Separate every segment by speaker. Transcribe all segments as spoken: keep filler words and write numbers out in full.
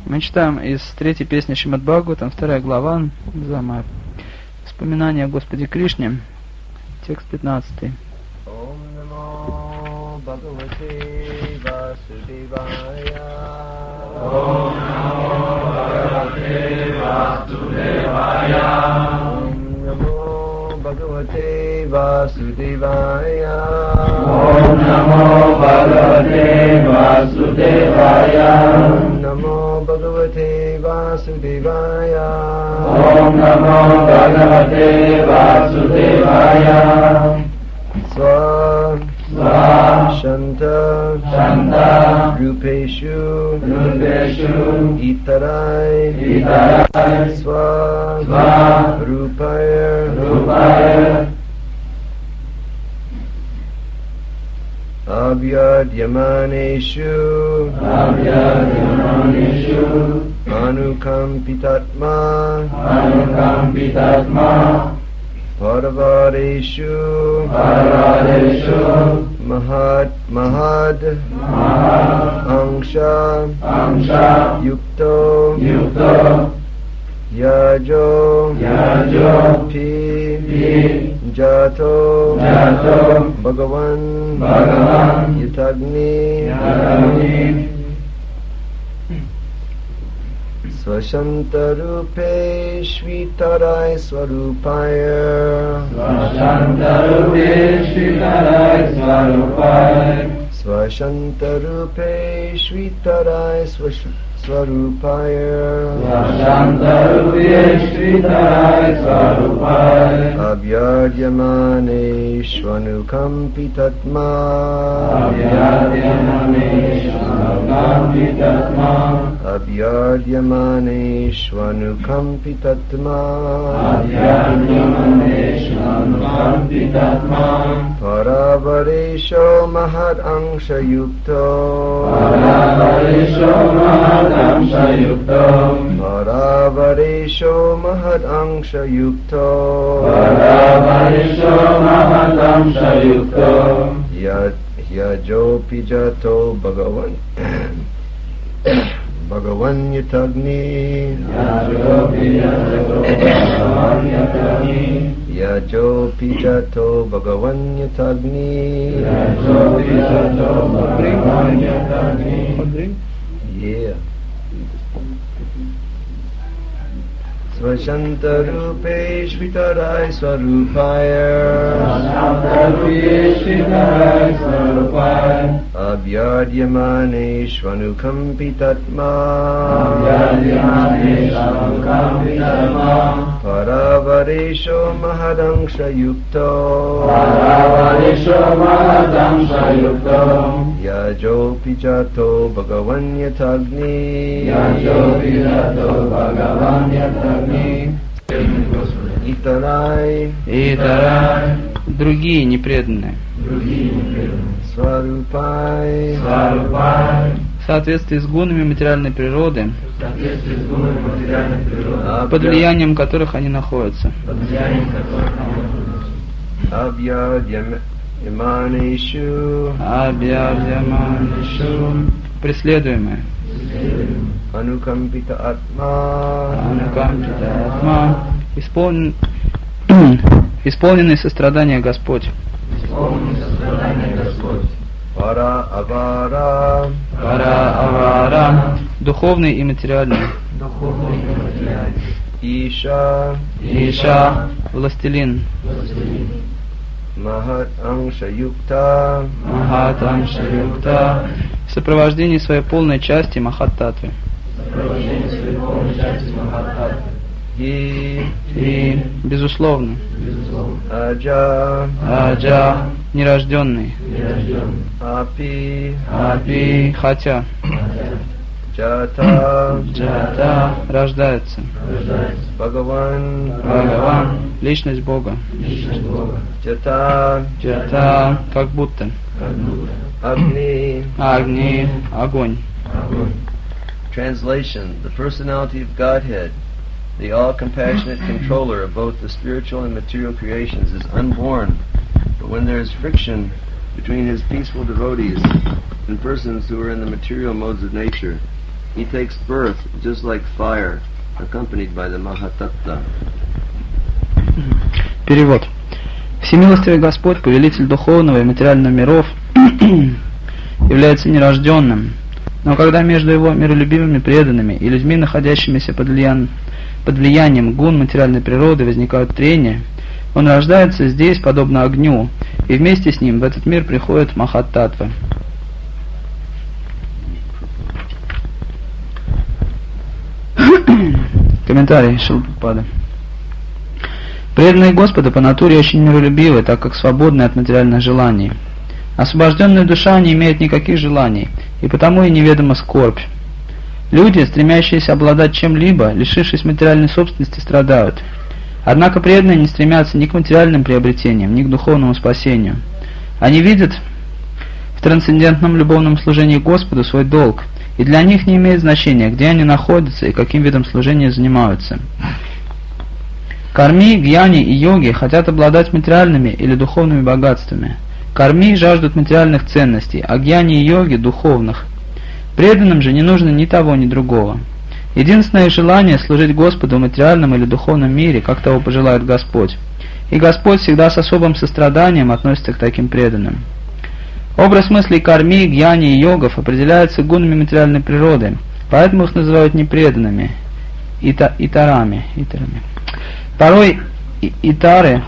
Speaker 1: Мы читаем из третьей песни Шримад Бхагаватам, вторая глава, Замай. Вспоминание о Господе Кришне, текст пятнадцатый.
Speaker 2: Ом намо Бхагавате Васудевая.
Speaker 3: Ом намо Бхагавате Васудевая.
Speaker 2: Ом намо Bhagavate Vasudevaya.
Speaker 3: Om Namo Bhagavate Vasudevaya.
Speaker 2: Om Namo Bhagavate Vasudevaya.
Speaker 3: Om Namo Bhagavate Vasudevaya.
Speaker 2: Swa
Speaker 3: Swa
Speaker 2: Shanta
Speaker 3: Shanta
Speaker 2: Rupeshu
Speaker 3: Rupeshu
Speaker 2: Itarai
Speaker 3: Itarai
Speaker 2: Swa
Speaker 3: Swa
Speaker 2: Rupaya
Speaker 3: Rupaya
Speaker 2: Abhyadhyamaneshu
Speaker 3: Abhyadhyamaneshu
Speaker 2: Anukampitatma
Speaker 3: Anukampitatma
Speaker 2: Paravareshu
Speaker 3: Paravareshu
Speaker 2: Mahad Mahad
Speaker 3: Mahad
Speaker 2: Angsha
Speaker 3: Angsha
Speaker 2: Yukto
Speaker 3: Yukto
Speaker 2: Yajo
Speaker 3: Yajo
Speaker 2: Pi
Speaker 3: Pi
Speaker 2: Jato
Speaker 3: Jato
Speaker 2: Bhagavan
Speaker 3: Bhagavan
Speaker 2: Yatagni
Speaker 3: Yatagni
Speaker 2: Swashantarupe Shvitarai Swarupaya
Speaker 3: Swashantarupe Shvitarai Swarupaya
Speaker 2: Swashantarupe Shvitarai Swarupaya
Speaker 3: Swashantarupe Shvitarai Swarupaya
Speaker 2: Abhyadhyamane Shvanukampitatma
Speaker 3: Abhyadhyamane Shvanukampitatma
Speaker 2: Abhyadhyamane Shvanukampitatma
Speaker 3: Abhyadhyamane Shvanukampitatma
Speaker 2: Paravaresho Mahad Angsha Yukto
Speaker 3: Paravaresho Mahad Angsha Yukto
Speaker 2: Paravaresho Mahad Angsha Yukto
Speaker 3: Paravaresho Mahad Angsha Yukto
Speaker 2: Yajo Pijato Bhagavan Bhagavan Yatagni
Speaker 3: Yajo Pijato Bhagavan Yatagni
Speaker 2: Yajo Pijato Bhagavan Yatagni
Speaker 3: Yajo Pijato Bhagavan Yatagni.
Speaker 2: Yeah. Swashantarupe Shvitarai Swarupaya
Speaker 3: Swashantarupe Shvitarai Swarupaya
Speaker 2: Abhyadhyamane Shvanukampitatma
Speaker 3: Abhyadhyamane Shvanukampitatma
Speaker 2: Paravaresho Mahadangsha Yukto
Speaker 3: Paravaresho Mahadangsha Yukto
Speaker 2: Yajo Pijato Bhagavan Yatagni
Speaker 3: Yajo Pijato Bhagavan Yatagni
Speaker 2: Itarai
Speaker 1: Итарай, другие непреданные.
Speaker 3: Другие непреданные.
Speaker 2: Swarupai
Speaker 3: Сварупай
Speaker 1: В соответствии с гунами материальной природы,
Speaker 3: в соответствии с гунами материальной природы,
Speaker 1: под влиянием которых они находятся.
Speaker 3: под влиянием которых они находятся.
Speaker 2: Abhyadhyamaneshu
Speaker 1: Абьявьяманишу, преследуемые.
Speaker 2: Anukampita Atma
Speaker 1: Анукампита Атма, исполнен, исполненный сострадания Господь.
Speaker 3: Исполни сострадание Господь.
Speaker 2: Para Avara
Speaker 1: Пара Авара, духовный и материальный.
Speaker 3: Духовный и материальный.
Speaker 2: Isha
Speaker 1: Иша, властелин.
Speaker 3: Властелин.
Speaker 2: Mahat Angsha Yukta
Speaker 1: Махатамша Юкта, в сопровождении своей полной части Махаттатвы.
Speaker 3: Сопровождение своей полной части Махаттатвы.
Speaker 2: Hi
Speaker 1: И, безусловно,
Speaker 3: Безусловно.
Speaker 2: Aja
Speaker 1: Аджа, нерожденный.
Speaker 3: Нерожденный.
Speaker 2: Api
Speaker 1: Апи, хотя,
Speaker 2: Jata
Speaker 1: Джата, рождается.
Speaker 3: Рождается.
Speaker 2: Bhagavan
Speaker 1: Бхагаван, личность Бога.
Speaker 3: Личность Бога.
Speaker 2: Jata
Speaker 1: Джата, как будто.
Speaker 3: Как будто.
Speaker 2: Agni.
Speaker 1: Агни, огонь.
Speaker 3: Огонь.
Speaker 2: Translation: The personality of Godhead, the all-compassionate controller of both the spiritual and material creations, is unborn. But when there is friction between his peaceful devotees and persons who are in the material modes of nature, He takes birth just like fire, accompanied by the Mahatattva.
Speaker 1: Перевод. Всемилостивый Господь, повелитель духовного и материального миров, является нерожденным, но когда между его миролюбивыми преданными и людьми, находящимися под, влиян... под влиянием гун материальной природы, возникают трения, он рождается здесь, подобно огню, и вместе с ним в этот мир приходит Махаттаттва. Комментарий Шилпада. Преданные Господа по натуре очень миролюбивы, так как свободны от материальных желаний. Освобожденная душа не имеет никаких желаний, и потому и неведома скорбь. Люди, стремящиеся обладать чем-либо, лишившись материальной собственности, страдают. Однако преданные не стремятся ни к материальным приобретениям, ни к духовному спасению. Они видят в трансцендентном любовном служении Господу свой долг, и для них не имеет значения, где они находятся и каким видом служения занимаются. Карми, гьяни и йоги хотят обладать материальными или духовными богатствами. Карми жаждут материальных ценностей, а гьяни и йоги – духовных. Преданным же не нужно ни того, ни другого. Единственное их желание – служить Господу в материальном или духовном мире, как того пожелает Господь. И Господь всегда с особым состраданием относится к таким преданным. Образ мыслей карми, гьяни и йогов определяется гунами материальной природы, поэтому их называют непреданными, ита, итарами, итарами. Порой и, итары,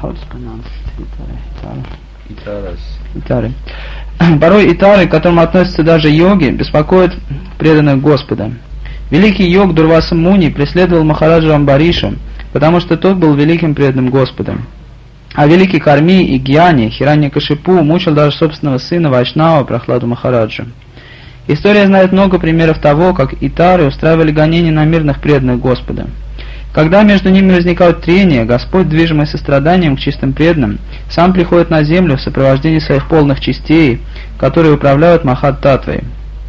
Speaker 1: итары, порой итары, к которым относятся даже йоги, беспокоят преданных Господа. Великий йог Дурваса Муни преследовал Махараджа Амбаришу, потому что тот был великим преданным Господом. А великий Карми и Гьяни Хираньякашипу мучил даже собственного сына Вайшнава Прахладу Махараджа. История знает много примеров того, как итары устраивали гонения на мирных преданных Господа. Когда между ними возникают трения, Господь, движимый состраданием к чистым преданным, сам приходит на землю в сопровождении своих полных частей, которые управляют Махаттаттвой.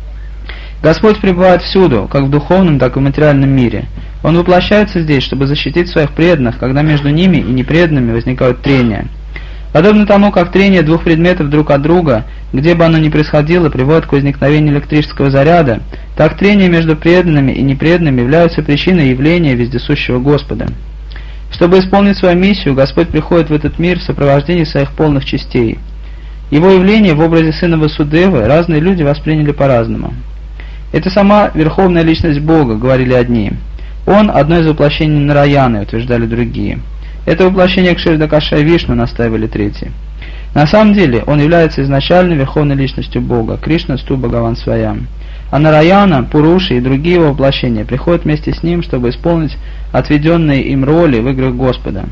Speaker 1: Господь пребывает всюду, как в духовном, так и в материальном мире. Он воплощается здесь, чтобы защитить своих преданных, когда между ними и непреданными возникают трения. Подобно тому, как трение двух предметов друг от друга, где бы оно ни происходило, приводит к возникновению электрического заряда, так трения между преданными и непреданными являются причиной явления вездесущего Господа. Чтобы исполнить свою миссию, Господь приходит в этот мир в сопровождении своих полных частей. Его явление в образе сына Васудевы разные люди восприняли по-разному. «Это сама Верховная Личность Бога», — говорили одни. «Он — одно из воплощений Нараяны», — утверждали другие. «Это воплощение Кширдакаша Вишну», — настаивали третьи. На самом деле, он является изначальной Верховной Личностью Бога, Кришна Сту Бхагаван Сваям. А Нараяна, Пуруши и другие его воплощения приходят вместе с ним, чтобы исполнить отведенные им роли в играх Господа.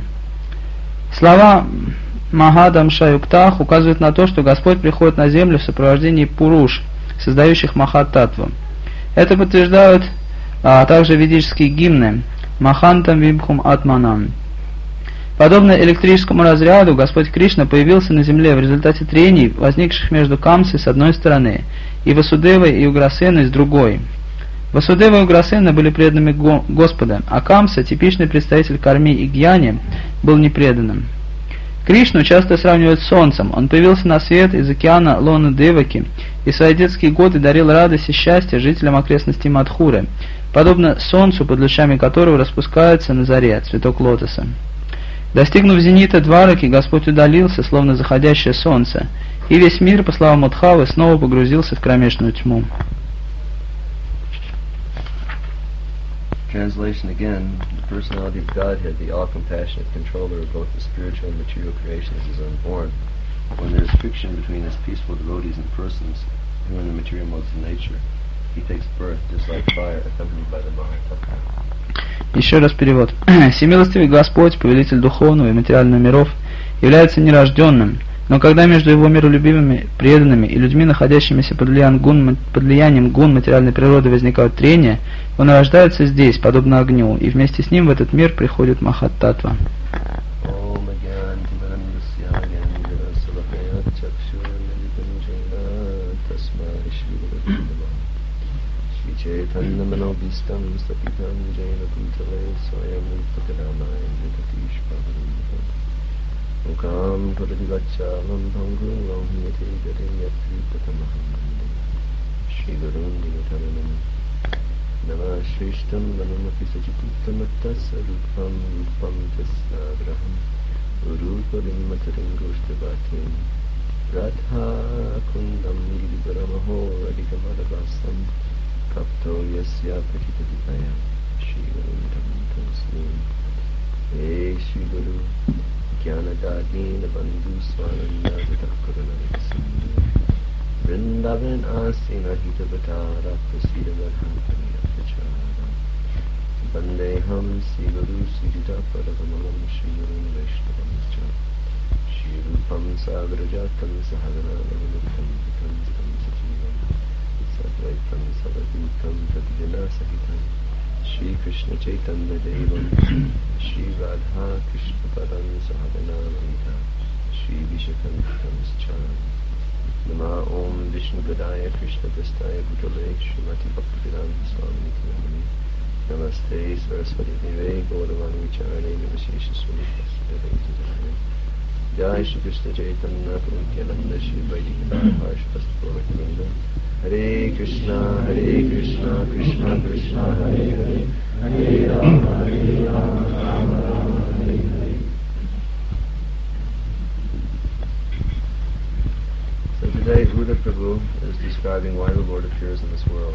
Speaker 1: Слова Махадам Шаюктах указывают на то, что Господь приходит на землю в сопровождении Пуруш, создающих Махаттаттву. Это подтверждают а также ведические гимны Махантам Вибхум Атманам. Подобно электрическому разряду, Господь Кришна появился на земле в результате трений, возникших между Камсой с одной стороны и Васудевой и Уграсеной с другой. Васудева и Уграсена были преданными Господа, а Камса, типичный представитель Карми и Гьяни, был непреданным. Кришну часто сравнивают с солнцем. Он появился на свет из океана Лона Деваки и в свои детские годы дарил радость и счастье жителям окрестностей Мадхуры, подобно солнцу, под лучами которого распускается на заре цветок лотоса. Достигнув зенита Двараки, Господь удалился, словно заходящее солнце, и весь мир, по словам Удхавы, снова погрузился в кромешную тьму.
Speaker 2: Translation again, the personality of Godhead, the all-compassionate controller of both the spiritual and material creations, is unborn. When there is friction between his peaceful devotees and persons who are in the material modes of nature, he takes birth just like fire, accompanied by the Mahatattva.
Speaker 1: Еще раз перевод. Всемилостивый Господь, повелитель духовного и материального миров, является нерожденным, но когда между его миролюбивыми преданными и людьми, находящимися под влиянием гун, под влиянием гун материальной природы, возникают трения, он рождается здесь, подобно огню, и вместе с ним в этот мир приходит Махаттаттва.
Speaker 2: Mukam Pradivacchalam Bhangu Lohmyate Garim Yatri Patamaham Shri Gurun Divatanam Nama Shrishtam Vanamapi Sachiputtamatasarupam Rupam Tasagraham Uruparim Matarim Goshtabatim Radha Kundam Giribaramaho Radikamadavasam Kapto Yasya Pakitadipaya Shri Varundam Tansmin Hey Shri Guru Jnanadadina Bandhu Swananda Vitakaranavisam Vrindavan Asina Hitavatara Prasida Varhampani Apachara Vandeham Sri Guru Sridhita Paravamalam Shri Guru Vaishnavam Shri Rupam Sagrajatam Sahagana Navalutam Vitam Vitam Sajivam Sadvaitam Savadutam Pratijana Sahitam Shri Krishna Chaitanya Devam Shri Radha Krishna Padam Sahagana Lalita Shri Vishakantam Scharam Nama Om Vishnu Padaya Krishna Prastaya Bhutale Srimati Bhaktivedanta Swami Nityanamani Namaste Saraswati Deve Gauravani Vicharane Nivashesha Swami Vasudevaya Jai Shri Krishna Chaitanya Prabhu Nityananda Shri Vaidikadara Harsh Vastupavakavrinda Hare Krishna Hare Krishna Krishna Krishna Hare Hare Hare Rama Hare Rama Rama Rama Hare Hare. So today Uddhava Prabhu is describing why the Lord appears in this world.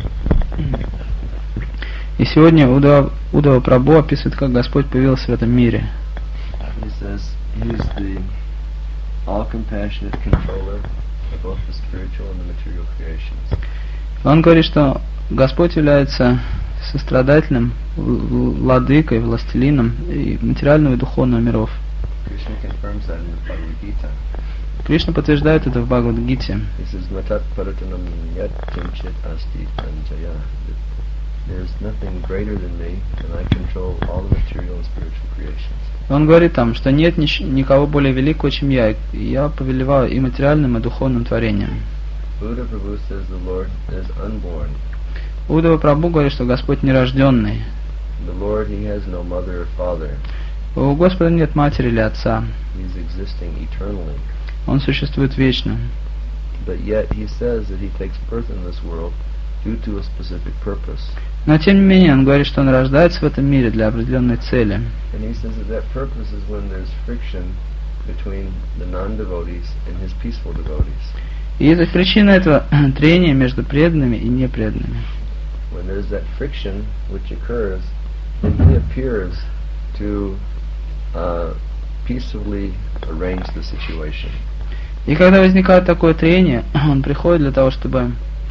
Speaker 1: И сегодня Удава, Удава Прабху описывает, как Господь появился в этом мире.
Speaker 2: He says he is the all-compassionate controller of both the spiritual and the material creations.
Speaker 1: Он говорит, что Господь является сострадательным владыкой, властелином и материального и духовного миров.
Speaker 2: Krishna confirms that in the Bhagavad Gita.
Speaker 1: Кришна подтверждает это в Бхагавад-гите.
Speaker 2: He says, Matat Paratanam Yat Kinchit Asti Panchaya. There's nothing greater than me, and I control all the material and spiritual creations.
Speaker 1: Он говорит там, что нет ни- никого более великого, чем я, и я повелеваю и материальным, и духовным творением.
Speaker 2: Buddha Prabhu says the Lord is unborn.
Speaker 1: Удава Прабху говорит, что Господь нерожденный.
Speaker 2: The Lord, he has no mother or father.
Speaker 1: У Господа нет матери или отца.
Speaker 2: He's existing eternally.
Speaker 1: Он существует вечно.
Speaker 2: But yet he says that he takes birth in this world due to a specific purpose.
Speaker 1: Но тем не менее, он говорит, что он рождается в этом мире для определенной цели.
Speaker 2: And he says that that purpose is when there's friction between the non-devotees and his peaceful devotees.
Speaker 1: И это причина этого трения между преданными и непреданными.
Speaker 2: When there's that friction which occurs, then he appears to uh, peacefully arrange the situation.
Speaker 1: И когда возникает такое трение, он приходит для того, чтобы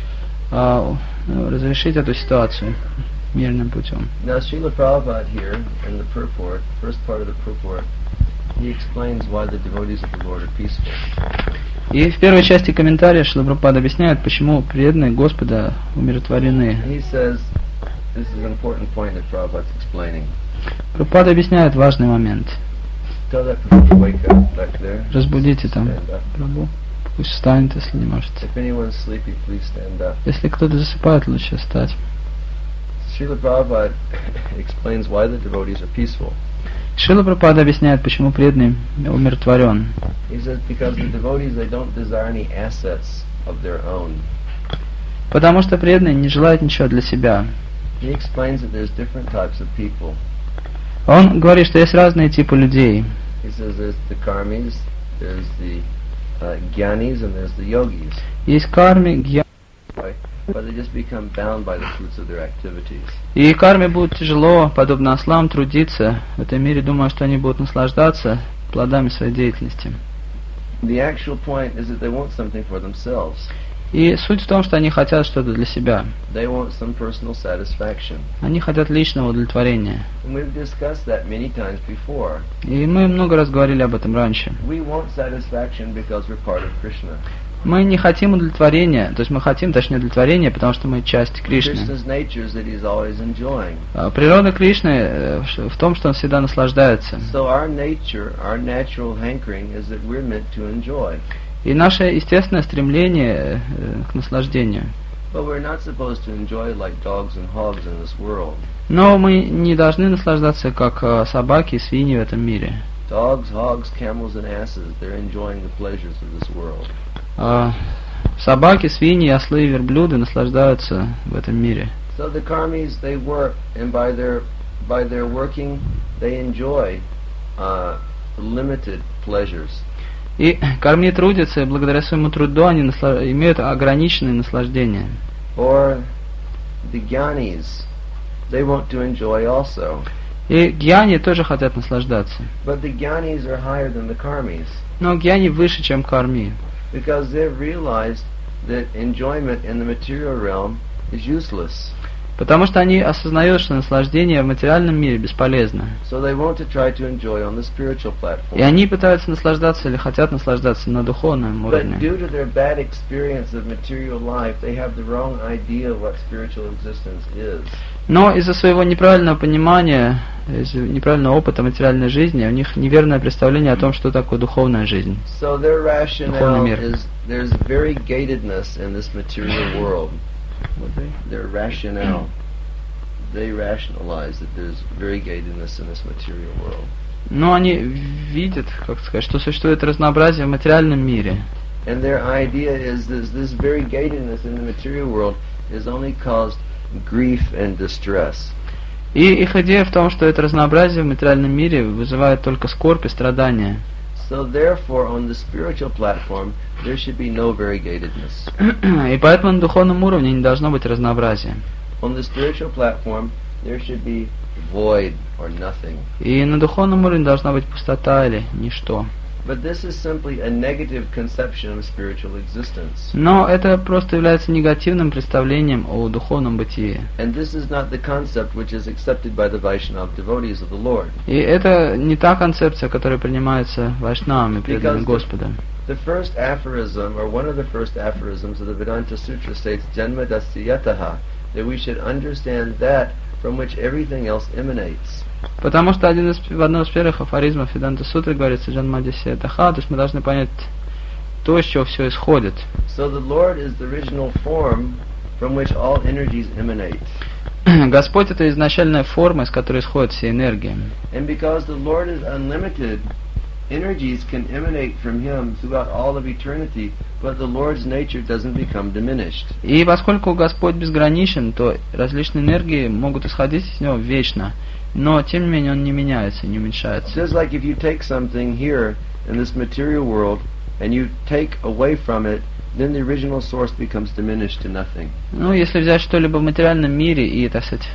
Speaker 1: а, разрешить эту ситуацию мирным путем.
Speaker 2: Now Srila Prabhupada here in the purport, first part of the purport, he explains why the devotees of the Lord are peaceful.
Speaker 1: И в первой части комментария Шрила Прабхупада объясняет, почему преданные Господа умиротворены.
Speaker 2: He says, this is an important point that Prabhupada's explaining.
Speaker 1: Прабхупада объясняет важный момент.
Speaker 2: Tell that Prabhu to wake up back there.
Speaker 1: Разбудите там
Speaker 2: Stand up.
Speaker 1: Прабху. Пусть встанет, если не можете.
Speaker 2: If anyone's sleepy, please stand up.
Speaker 1: Если кто-то засыпает, лучше встать.
Speaker 2: Srila Prabhupada explains why the devotees are peaceful.
Speaker 1: Шрила Прабхупада объясняет, почему преданный умиротворен.
Speaker 2: He says because the devotees, they don't desire any assets of their own.
Speaker 1: Потому что преданный не желает ничего для себя.
Speaker 2: He explains that there's different types of people.
Speaker 1: Он говорит, что есть разные типы людей.
Speaker 2: He says there's the karmis, there's the uh, gyanis, and there's the yogis.
Speaker 1: Есть карми, гьяни.
Speaker 2: Right? But they just become bound by the fruits of their activities.
Speaker 1: И карме будет тяжело, подобно ослам, трудиться в этом мире, думая, что они будут наслаждаться плодами своей деятельности.
Speaker 2: The actual point is that they want something for themselves.
Speaker 1: И суть в том, что они хотят что-то для себя.
Speaker 2: They want some personal satisfaction.
Speaker 1: Они хотят личного удовлетворения.
Speaker 2: And we've discussed that many times before.
Speaker 1: И мы много раз говорили об этом раньше.
Speaker 2: We want satisfaction because we're part of Krishna.
Speaker 1: Мы не хотим удовлетворения, то есть мы хотим, точнее, удовлетворения, потому что мы часть Кришны.
Speaker 2: Krishna's nature is that he's always enjoying.
Speaker 1: А природа Кришны э, в том, что он всегда наслаждается.
Speaker 2: So our nature, our natural hankering is that we're meant to enjoy.
Speaker 1: И наше естественное стремление э, к наслаждению.
Speaker 2: But we're not supposed to enjoy like dogs and hogs in this world.
Speaker 1: Но мы не должны наслаждаться, как э, собаки и свиньи в этом мире.
Speaker 2: Dogs, hogs, camels, and asses, they're enjoying the pleasures of this world.
Speaker 1: А собаки, свиньи, ослы и верблюды наслаждаются в этом мире.
Speaker 2: So the karmis, they work, and by their by their working, they enjoy uh, limited pleasures.
Speaker 1: И карми трудятся, и благодаря своему труду они насла- имеют ограниченные наслаждения.
Speaker 2: Or the jnanis, they want to enjoy also.
Speaker 1: И гьяни тоже хотят наслаждаться.
Speaker 2: But the jnanis are higher than the karmis,
Speaker 1: Но гьяни выше, чем карми.
Speaker 2: because they've realized that enjoyment in the material realm is useless.
Speaker 1: Потому что они осознают, что наслаждение в материальном мире бесполезно.
Speaker 2: So they want to try to enjoy on the spiritual
Speaker 1: И
Speaker 2: platform.
Speaker 1: они пытаются наслаждаться или хотят наслаждаться на духовном
Speaker 2: But
Speaker 1: уровне.
Speaker 2: due to their bad experience of material life, they have the wrong idea of what spiritual existence is.
Speaker 1: Но из-за своего неправильного понимания, из-за неправильного опыта материальной жизни, у них неверное представление о том, что такое духовная жизнь.
Speaker 2: So their rationale
Speaker 1: Духовный мир.
Speaker 2: is there's variegatedness in this material world. Their rationale, they rationalize that there's variegatedness in this material world.
Speaker 1: Но они видят, как сказать, что существует разнообразие в материальном мире.
Speaker 2: And their idea is this, this variegatedness in the material world is only caused grief and distress.
Speaker 1: И их идея в том, что это разнообразие в материальном мире вызывает только скорбь и страдания.
Speaker 2: So therefore, on the spiritual platform, there should be no variegatedness.
Speaker 1: И поэтому на духовном уровне не должно быть разнообразия.
Speaker 2: On the spiritual platform, there should be void or nothing.
Speaker 1: И на духовном уровне должна быть пустота или ничто.
Speaker 2: But this is simply a negative conception of spiritual existence.
Speaker 1: Но это просто является негативным представлением о духовном бытии.
Speaker 2: And this is not the concept which is accepted by the Vaishnava devotees of the Lord.
Speaker 1: И это не та концепция, которая принимается вайшнавами, преданными Господа.
Speaker 2: The first aphorism, or one of the first aphorisms of the Vedanta Sutra states, Janma dasya yataha, that we should understand that from which everything else emanates.
Speaker 1: Потому что один из, в одном из первых афоризмов Веданта Сутры говорится Джанмадисия Таха, то есть мы должны понять то, из чего все исходит.
Speaker 2: So the Lord is the original form from which all energies emanate.
Speaker 1: Господь — это изначальная форма, из которой исходят все энергии.
Speaker 2: And because the Lord is unlimited, energies can emanate from Him throughout all of eternity, but the Lord's nature doesn't become diminished.
Speaker 1: И поскольку Господь безграничен, то различные энергии могут исходить из Него вечно. Но, тем не менее, Он не меняется, не уменьшается.
Speaker 2: Just like if you take something here in this material world and you take away from it, then the original source becomes diminished to nothing.
Speaker 1: Ну, если взять что-либо в материальном мире и, так сказать,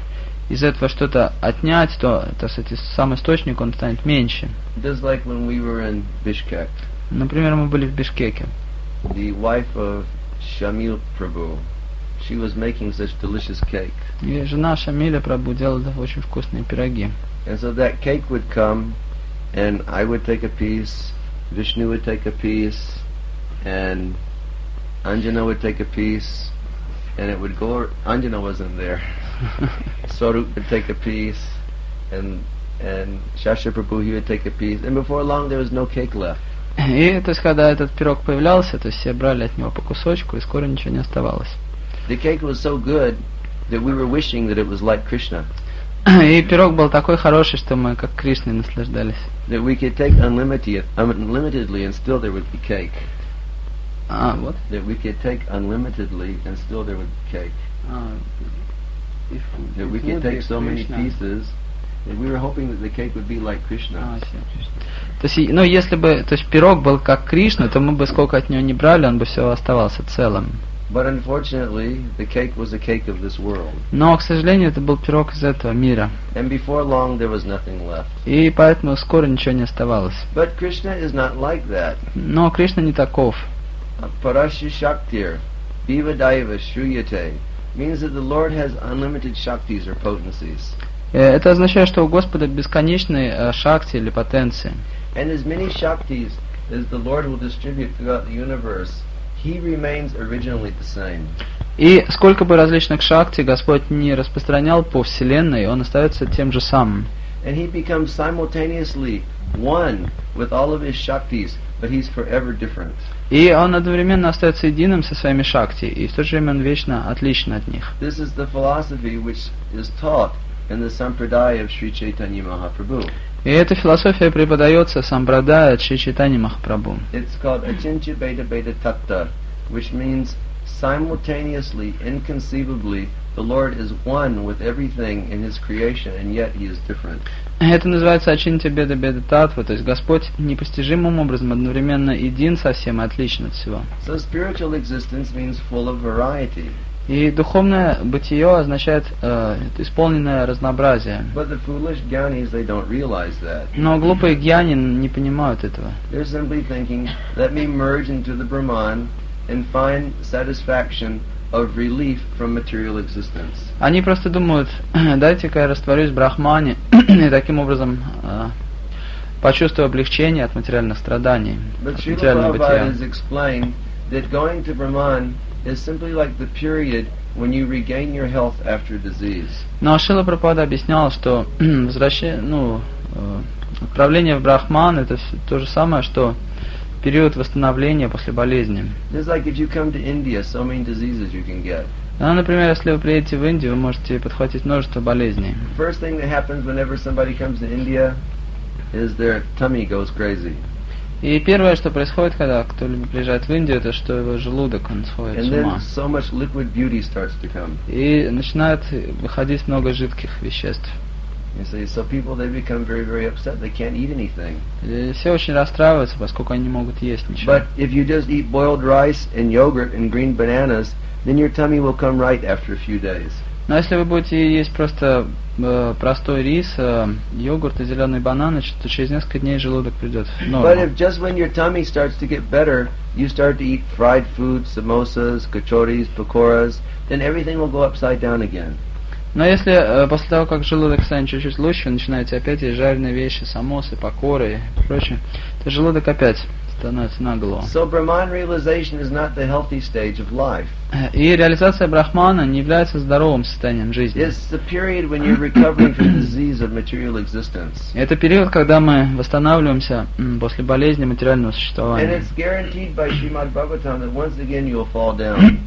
Speaker 1: из этого что-то отнять, то, так сказать, сам источник, он станет меньше.
Speaker 2: Just like when we were in Bishkek,
Speaker 1: Например, мы были в Бишкеке.
Speaker 2: the wife of Shamil Prabhu, she was making such delicious cake.
Speaker 1: И жена Шамиля Прабху делала очень вкусные пироги.
Speaker 2: And so that cake would come, and I would take a piece, Vishnu would take a piece, and Anjana would take a piece, and it would go, Anjana wasn't there. Swarup would take a piece, and and Shasha Prabhu, he would take a piece, and before long there was no cake left.
Speaker 1: И, то есть, когда этот пирог появлялся, то есть все брали от него по кусочку, и скоро ничего не оставалось.
Speaker 2: The cake was so good that we were wishing that it was like Krishna,
Speaker 1: И пирог был такой хороший, что мы как Кришной наслаждались.
Speaker 2: that we could take unlimited, unlimitedly and still there would be cake.
Speaker 1: А, вот.
Speaker 2: That we could take unlimitedly and still there would be cake.
Speaker 1: А,
Speaker 2: That we could take so many pieces, and we were hoping that the cake would be like Krishna.
Speaker 1: А, все, Кришна. То есть, ну, если бы, то есть, пирог был как Кришна, то мы бы сколько от него не брали, он бы все оставался целым.
Speaker 2: But unfortunately, the cake was a cake of this world.
Speaker 1: Но, к сожалению, это был пирог из этого мира.
Speaker 2: And before long, there was nothing left.
Speaker 1: И поэтому скоро ничего не оставалось.
Speaker 2: But Krishna is not like that.
Speaker 1: Но Кришна не таков.
Speaker 2: Parasya Shaktir, Vivadaiva Shruyate, means that the Lord has unlimited Shaktis or potencies.
Speaker 1: Э, Это означает, что у Господа бесконечные э, шакти или потенции.
Speaker 2: And as many Shaktis as the Lord will distribute throughout the universe, He remains originally the same.
Speaker 1: И сколько бы различных шакти Господь не распространял по Вселенной, Он остается тем же самым.
Speaker 2: And He becomes simultaneously one with all of His Shaktis, but He's forever different.
Speaker 1: И Он одновременно остается единым со своими шакти, и в то же время Он вечно отличен от них.
Speaker 2: This is the philosophy which is taught in the Sampradaya of Sri Chaitanya Mahaprabhu.
Speaker 1: И эта философия преподается сампрадая от Шри Чайтаньи Махапрабху.
Speaker 2: It's called Achinchya Beta Beta Tatta, which means simultaneously, inconceivably, the Lord is one with everything in His creation, and yet He is different.
Speaker 1: Это называется Ачинтя Беда Беда Татва, то есть Господь непостижимым образом одновременно един со всем и отличен от всего.
Speaker 2: So spiritual existence means full of variety.
Speaker 1: И духовное бытие означает э, исполненное разнообразие.
Speaker 2: But the foolish jnanis, they don't realize that.
Speaker 1: Но глупые гьяни не понимают этого.
Speaker 2: They're simply thinking, let me merge into the Brahman and find satisfaction of relief from material existence.
Speaker 1: Они просто думают, дайте-ка я растворюсь в Брахмане и таким образом э, почувствую облегчение от материальных страданий,
Speaker 2: But
Speaker 1: от
Speaker 2: Srila
Speaker 1: материального
Speaker 2: Prabhupada
Speaker 1: бытия.
Speaker 2: has explained that going to Brahman is simply like the period when you regain your health after disease.
Speaker 1: Но Шрила Прабхупада объяснял, что возвращение, ну, э, отправление в Брахман это всё то же самое, что период восстановления после болезни.
Speaker 2: Just like if you come to India, so many diseases you can get.
Speaker 1: Ну, например, если вы приедете в Индию, вы можете подхватить множество болезней.
Speaker 2: First thing that happens whenever somebody comes to India is their tummy goes crazy.
Speaker 1: И первое, что происходит, когда кто-либо приезжает в Индию, это что его желудок, он сходит
Speaker 2: And
Speaker 1: с ума.
Speaker 2: then so much liquid beauty starts to come.
Speaker 1: И начинает выходить много жидких веществ.
Speaker 2: You see, so people, they become very, very upset. They can't eat anything.
Speaker 1: И все очень расстраиваются, поскольку они не могут есть ничего.
Speaker 2: But if you just eat boiled rice and yogurt and green bananas, then your tummy will come right after a few days.
Speaker 1: Но если вы будете есть просто э, простой рис, э, йогурт и зеленые бананы, то через несколько дней желудок придет в
Speaker 2: But
Speaker 1: норму.
Speaker 2: if just when your tummy starts to get better, you start to eat fried food, samosas, kachoris, pakoras, then everything will go upside down again.
Speaker 1: Но если э, после того, как желудок станет чуть-чуть лучше, вы начинаете опять есть жареные вещи, самосы, покоры и прочее, то желудок опять становится наголо.
Speaker 2: So Brahman realization is not the healthy stage of life.
Speaker 1: И реализация Брахмана не является здоровым состоянием жизни.
Speaker 2: It's the period when you're recovering from the disease of material existence.
Speaker 1: Это период, когда мы восстанавливаемся м, после болезни материального
Speaker 2: And
Speaker 1: существования.
Speaker 2: it's guaranteed by Srimad Bhagavatam that once again you will fall down.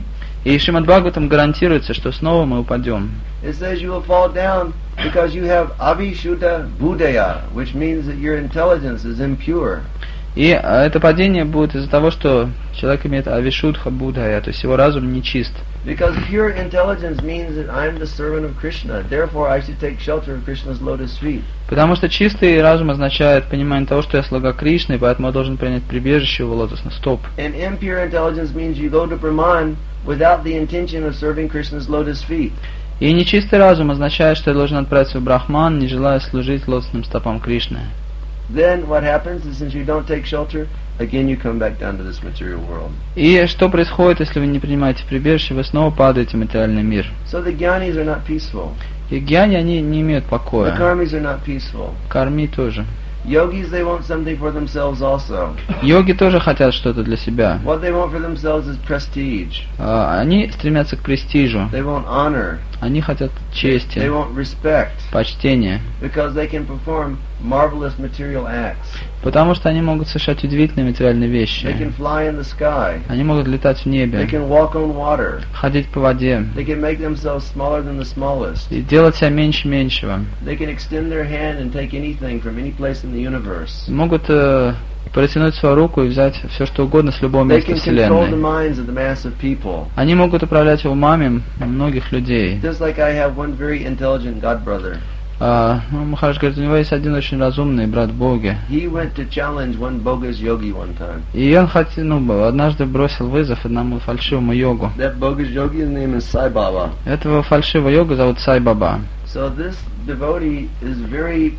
Speaker 1: И Шримад Бхагаватам гарантируется, что снова мы упадем.
Speaker 2: It says you will fall down because you have avishuddha buddhaya, which means that your intelligence is impure.
Speaker 1: И а, это падение будет из-за того, что человек имеет авишудха будхая, то есть его разум нечист.
Speaker 2: Because pure intelligence means that I'm the servant of Krishna, therefore I should take shelter of Krishna's lotus feet.
Speaker 1: Потому что чистый разум означает понимание того, что я слуга Кришны, и поэтому я должен принять прибежище его лотосных стоп.
Speaker 2: And impure intelligence means you go to Brahman without the intention of serving Krishna's lotus feet.
Speaker 1: И нечистый разум означает, что я должен отправиться в Брахман, не желая служить лотосным стопам Кришны.
Speaker 2: Then what happens is since you don't take shelter, again you come back down to this material world.
Speaker 1: И что происходит, если вы не принимаете прибежище, вы снова падаете в материальный мир.
Speaker 2: So the jnanis are not peaceful.
Speaker 1: И гьяни, они не имеют
Speaker 2: The
Speaker 1: покоя.
Speaker 2: karmis are not peaceful.
Speaker 1: Карми тоже.
Speaker 2: Yogis, they want something for themselves also.
Speaker 1: Йоги тоже хотят что-то для себя.
Speaker 2: What they want for themselves is prestige.
Speaker 1: А, Они стремятся к престижу.
Speaker 2: They want honor.
Speaker 1: Они хотят
Speaker 2: They
Speaker 1: чести,
Speaker 2: want respect.
Speaker 1: почтения.
Speaker 2: Because they can perform marvelous material acts.
Speaker 1: Потому что они могут совершать удивительные материальные
Speaker 2: They
Speaker 1: вещи.
Speaker 2: can fly in the sky.
Speaker 1: Они могут летать в
Speaker 2: They
Speaker 1: небе,
Speaker 2: can walk on water.
Speaker 1: ходить по воде
Speaker 2: They can make themselves smaller than the smallest.
Speaker 1: и делать себя меньше меньшего.
Speaker 2: They can extend their hand and take anything from any place in the universe.
Speaker 1: Могут э, протянуть свою руку и взять все что угодно с любого
Speaker 2: They
Speaker 1: места
Speaker 2: can control the
Speaker 1: Вселенной.
Speaker 2: minds of the mass of people.
Speaker 1: Они могут управлять умами многих людей.
Speaker 2: Just like I have one very intelligent god brother.
Speaker 1: А, ну, Махарадж говорит, у него есть один очень разумный брат в Боге.
Speaker 2: He went to challenge one bogus yogi one time.
Speaker 1: И он хотел, ну, однажды бросил вызов одному фальшивому йогу.
Speaker 2: That bogus yogi, his name is Sai Baba.
Speaker 1: Этого фальшивого йога зовут Сай Баба.
Speaker 2: So this devotee is very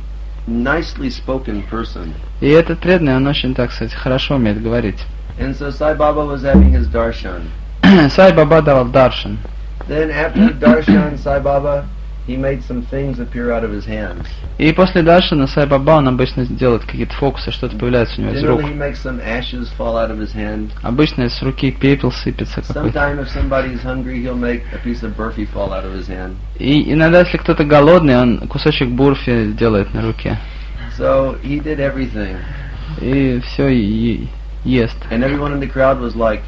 Speaker 2: nicely spoken person.
Speaker 1: И этот преданный, он очень, так сказать, хорошо умеет говорить.
Speaker 2: And so Sai Baba was having his darshan.
Speaker 1: Сай Баба давал даршан.
Speaker 2: Then after darshan, Sai Baba, he made some things appear out of his hands.
Speaker 1: И после даршана Сай Баба, он обычно делает какие-то фокусы, что-то появляется у него из рук.
Speaker 2: Generally he makes some ashes fall out of his hand.
Speaker 1: Обычно с руки пепел сыпется какой-то.
Speaker 2: Sometime if somebody is hungry, he'll make a piece of burfi fall out of his hand.
Speaker 1: И иногда, если кто-то голодный, он кусочек бурфи делает на руке.
Speaker 2: So he did everything.
Speaker 1: И все ест.
Speaker 2: And everyone in the crowd was like,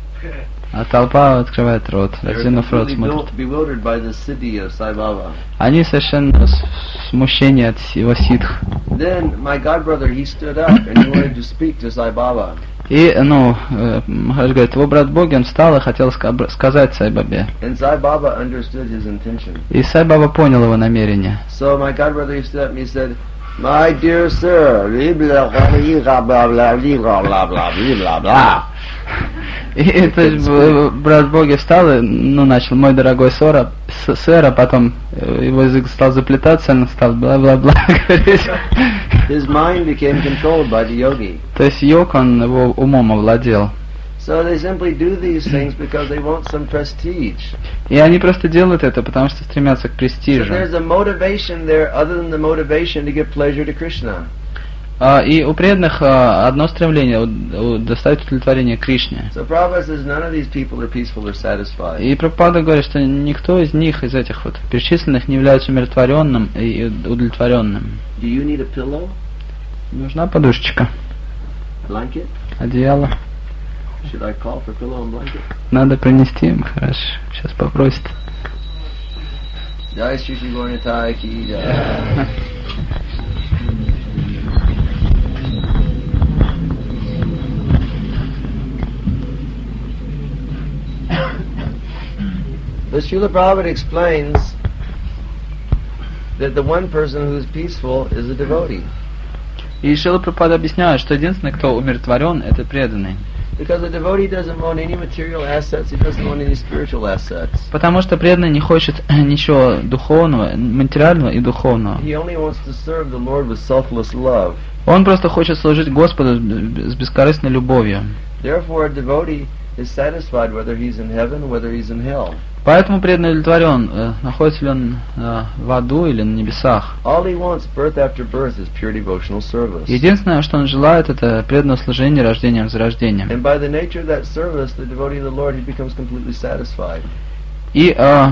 Speaker 1: А толпа открывает рот,
Speaker 2: they were
Speaker 1: разинув рот
Speaker 2: completely
Speaker 1: смотрит.
Speaker 2: bewildered by the siddhi of Sai Baba.
Speaker 1: Они совершенно в смущении от его ситх.
Speaker 2: Then my godbrother, he stood up and he wanted to speak to Sai Baba.
Speaker 1: И, ну, э, Махарадж говорит, его брат Боги, он встал и хотел ска- сказать Сай Бабе.
Speaker 2: And Sai Baba understood his intention.
Speaker 1: И Сай Баба понял его намерение.
Speaker 2: So my god brother he stood up and he said, "My dear sir, blah blah blah blah blah blah blah blah."
Speaker 1: И то есть б- брат Боги встал и, ну, начал, мой дорогой сора, с- сэр, а потом э, его язык стал заплетаться, он стал бла-бла-бла говорить.
Speaker 2: His mind became controlled by the yogi.
Speaker 1: То есть йог, он его умом овладел.
Speaker 2: So they simply do these things because they want some prestige.
Speaker 1: И они просто делают это, потому что стремятся к
Speaker 2: So
Speaker 1: престижу.
Speaker 2: there's a motivation there other than the motivation to give pleasure to Krishna.
Speaker 1: А, и у преданных а, одно стремление у- у- доставить удовлетворение Кришне.
Speaker 2: So Prabhupada says none of these people are peaceful or satisfied.
Speaker 1: И Прабхупада говорит, что никто из них, из этих вот перечисленных, не является умиротворенным и удовлетворенным.
Speaker 2: Do you need a pillow?
Speaker 1: Нужна подушечка,
Speaker 2: Blanket?
Speaker 1: одеяло.
Speaker 2: Should I call for pillow and blanket?
Speaker 1: Надо принести им, хорошо. Сейчас попросит.
Speaker 2: Jai Shri Shri Gauranitai ki jai. But Srila Prabhupada explains that the one person who is peaceful is a devotee.
Speaker 1: И Шрила Прабхупада объясняет, что единственный, кто умиротворен, это преданный.
Speaker 2: Because the devotee doesn't want any material assets, he doesn't want any spiritual assets.
Speaker 1: Потому что преданный не хочет ничего духовного, материального и духовного.
Speaker 2: He only wants to serve the Lord with selfless love.
Speaker 1: Он просто хочет служить Господу с бескорыстной любовью.
Speaker 2: Therefore, a devotee is satisfied whether he's in heaven or whether he's in hell.
Speaker 1: Поэтому преданный удовлетворен, э, находится ли он э, в аду или на небесах.
Speaker 2: All he wants, birth after birth, is pure devotional service.
Speaker 1: Единственное, что он желает, это преданное служение рождением за рождением.
Speaker 2: And by the nature of that service, the devotee of the Lord, he becomes completely satisfied.
Speaker 1: И, э,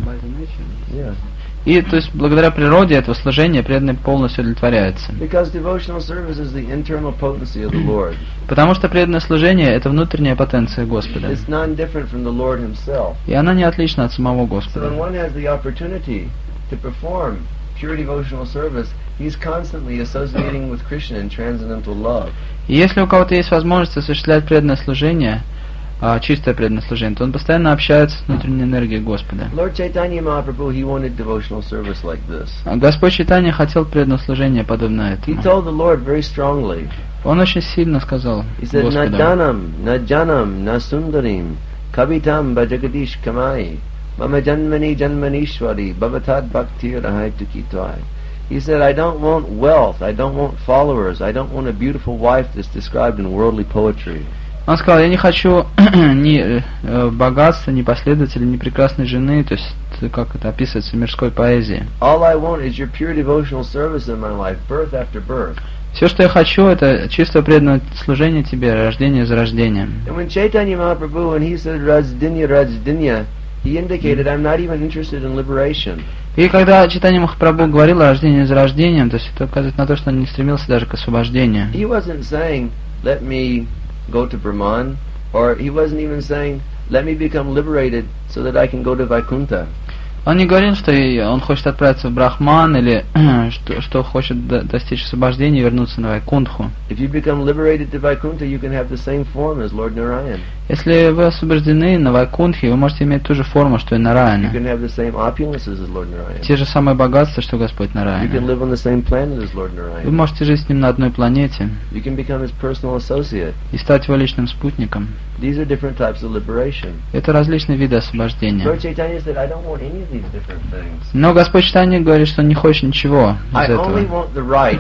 Speaker 2: Yeah.
Speaker 1: и то есть благодаря природе этого служения преданный полностью удовлетворяется.
Speaker 2: Because devotional service is the internal potency of the Lord.
Speaker 1: Потому что преданное служение это внутренняя потенция Господа.
Speaker 2: It's non-different from the Lord himself.
Speaker 1: И она не отлична от самого
Speaker 2: So when
Speaker 1: Господа.
Speaker 2: one has the opportunity to perform pure devotional service, he's constantly associating with Krishna in transcendental love.
Speaker 1: И если у кого-то есть возможность осуществлять преданное служение, а, чистое преданное служение, то он постоянно общается с внутренней энергией Господа.
Speaker 2: Lord Chaitanya Mahaprabhu, he wanted devotional service like this.
Speaker 1: А Господь Чайтанья хотел преданное служение подобное
Speaker 2: He
Speaker 1: этому.
Speaker 2: told the Lord very strongly.
Speaker 1: Он очень сильно сказал
Speaker 2: He said, "Na
Speaker 1: Господу:
Speaker 2: janam, na janam, na sundarim, kavitam bhajagadish kamai, mama janmani janmanishwari, bhavatad bhaktir ahai tukitwai." He said, "I don't want wealth, I don't want followers, I don't want a beautiful wife that's described in worldly poetry.
Speaker 1: Он сказал, я не хочу ни э, богатства, ни последователей, ни прекрасной жены, то есть, как это описывается в мирской поэзии.
Speaker 2: All I want is your pure devotional service in my life, birth after birth."
Speaker 1: Все, что я хочу, это чисто преданное служение тебе, рождение за рождением.
Speaker 2: And when Chaitanya Mahaprabhu, when he said Rajdinya, Rajdinya, he indicated, "I'm not even interested in liberation."
Speaker 1: И когда Чайтанья Махапрабху говорил о рождении за рождением, то есть это указывает на то, что он не стремился даже к освобождению.
Speaker 2: He wasn't saying, "Let me go to Brahman," or he wasn't even saying, "Let me become liberated so that I can go to Vaikuntha."
Speaker 1: Он не говорил, что и он хочет отправиться в Брахман или что, что хочет до- достичь освобождения и вернуться на Вайкунтху.
Speaker 2: If you become liberated to Vaikuntha, you can have the same form as Lord Narayan.
Speaker 1: Если вы освобождены на Вайкунтхе, вы можете иметь ту же форму, что и
Speaker 2: You
Speaker 1: Нараяна.
Speaker 2: can have the same opulences as Lord Narayan.
Speaker 1: Те же самые богатства, что Господь
Speaker 2: You can
Speaker 1: Нараяна.
Speaker 2: live on the same planet as Lord
Speaker 1: Вы
Speaker 2: Narayan.
Speaker 1: можете жить с ним на одной планете
Speaker 2: You can become his personal associate.
Speaker 1: и стать его личным спутником.
Speaker 2: These are different types of liberation.
Speaker 1: Это различные виды освобождения.
Speaker 2: Lord Chaitanya said, "I don't want any of these different things.
Speaker 1: Но Господь Чайтанья говорит, что он не хочет ничего
Speaker 2: I
Speaker 1: из
Speaker 2: only
Speaker 1: этого.
Speaker 2: want the right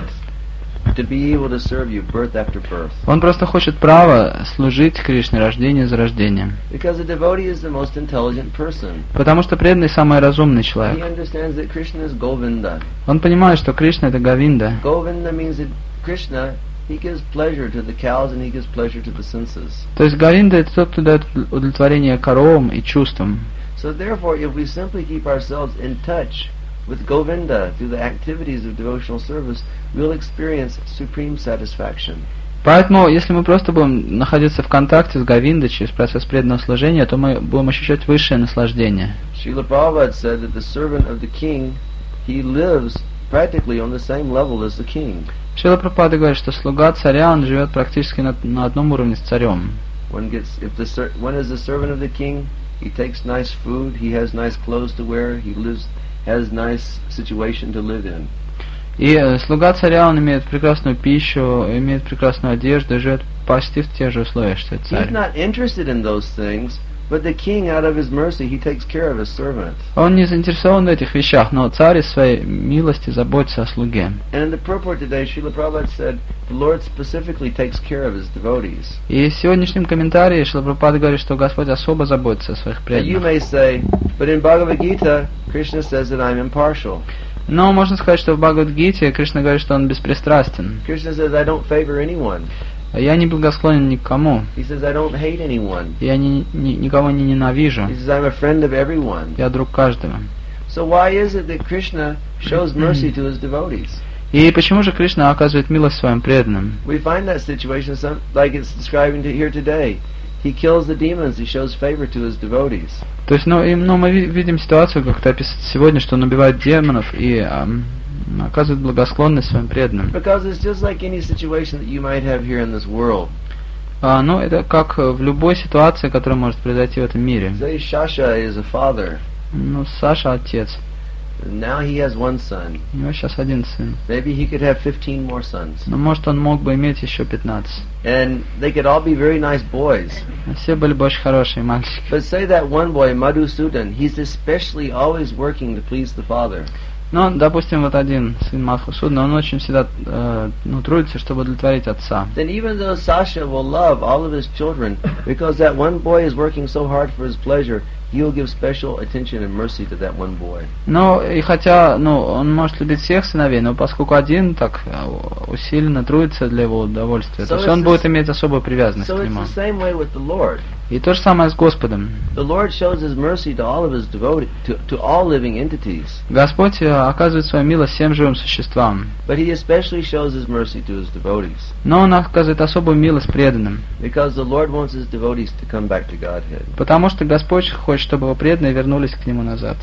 Speaker 2: to be able to serve you birth after birth."
Speaker 1: Он просто хочет право служить Кришне рождение за рождением.
Speaker 2: Because a devotee is the most intelligent person.
Speaker 1: Потому что преданный самый разумный
Speaker 2: He
Speaker 1: человек.
Speaker 2: understands that Krishna is Govinda.
Speaker 1: Он понимает, что Кришна это Говинда.
Speaker 2: Govinda means that Krishna, he gives pleasure to the cows and he gives pleasure to the senses.
Speaker 1: То есть Говинда это тот, кто дает удовлетворение коровам и чувствам.
Speaker 2: So therefore, if we simply keep ourselves in touch with Govinda through the activities of devotional service, we'll experience supreme satisfaction.
Speaker 1: Поэтому, если мы просто будем находиться в контакте с Говиндой через процесс преданного служения, то мы будем ощущать высшее наслаждение.
Speaker 2: Srila Prabhupada said that the servant of the king, he lives practically on the same level as the king.
Speaker 1: Шрила Прабхупада говорит, что слуга царя, он живет практически на, на одном уровне с царем.
Speaker 2: One gets, if the ser- one is the servant of the king, he takes nice food, he has nice clothes to wear, he lives, has nice situation to live in.
Speaker 1: И э, слуга царя, он имеет прекрасную пищу, имеет прекрасную одежду, и живет почти в тех же условиях, что и
Speaker 2: He's
Speaker 1: царь.
Speaker 2: not interested in those things, but the king, out of his mercy, he takes care of his servant.
Speaker 1: Он не заинтересован в этих вещах, но царь из своей милости заботится о слуге.
Speaker 2: And in the purport today, Srila Prabhupada said, the Lord specifically takes care of his devotees.
Speaker 1: И в сегодняшнем комментарии Шрила Прабхупада говорит, что Господь особо заботится о своих
Speaker 2: Now you
Speaker 1: преданных.
Speaker 2: may say, but in Bhagavad Gita, Krishna says that I'm impartial.
Speaker 1: Но можно сказать, что в Бхагавад-гите Кришна говорит, что он беспристрастен.
Speaker 2: Krishna says, I don't favor anyone.
Speaker 1: Я не благосклонен ни к кому.
Speaker 2: He says, I don't hate anyone.
Speaker 1: Я ни, ни- никого не ненавижу.
Speaker 2: He says, I'm a friend of everyone.
Speaker 1: Я друг каждого.
Speaker 2: So why is it that Krishna shows mercy to his devotees?
Speaker 1: И почему же Кришна оказывает милость своим преданным?
Speaker 2: We find that situation some, like it's describing to here today. He kills the demons, he shows favor to his devotees.
Speaker 1: То есть, ну, и, ну мы ви- видим ситуацию, как это описано сегодня, что он убивает демонов и ам, оказывает благосклонность своим преданным.
Speaker 2: Because it's just like any situation that you might have here in this world.
Speaker 1: А, ну, это как в любой ситуации, которая может произойти в этом мире.
Speaker 2: Say Shasha is a father.
Speaker 1: Ну, Саша отец.
Speaker 2: Now he has one son.
Speaker 1: У него сейчас один сын.
Speaker 2: Maybe he could have fifteen more sons.
Speaker 1: Но может он мог бы иметь еще пятнадцать.
Speaker 2: And they could all be very nice boys.
Speaker 1: Все были бы очень хорошие мальчики.
Speaker 2: But say that one boy, Madhusudan, he's especially always working to please the father.
Speaker 1: Ну, допустим, вот один сын Мадхусудана, он очень всегда э, ну, трудится, чтобы удовлетворить отца.
Speaker 2: Then even though Sasha will love all of his children, because that one boy is working so hard for his pleasure, he will give special attention and mercy to that one boy.
Speaker 1: Но и хотя, ну, он может любить всех сыновей, но поскольку один так э, усиленно трудится для его удовольствия,
Speaker 2: So
Speaker 1: то есть
Speaker 2: it's
Speaker 1: он
Speaker 2: the
Speaker 1: будет
Speaker 2: s-
Speaker 1: иметь особую привязанность
Speaker 2: So
Speaker 1: к
Speaker 2: it's
Speaker 1: нему.
Speaker 2: the same way with the Lord.
Speaker 1: И то же самое с Господом.
Speaker 2: The Lord shows His mercy to all of His devoted, to, to all living entities.
Speaker 1: Господь э, оказывает свою милость всем живым существам,
Speaker 2: But He especially shows His mercy to His devotees.
Speaker 1: но Он оказывает особую милость преданным,
Speaker 2: Because the Lord wants His devotees to come back to Godhead.
Speaker 1: потому что Господь хочет, чтобы его преданные вернулись к Нему назад.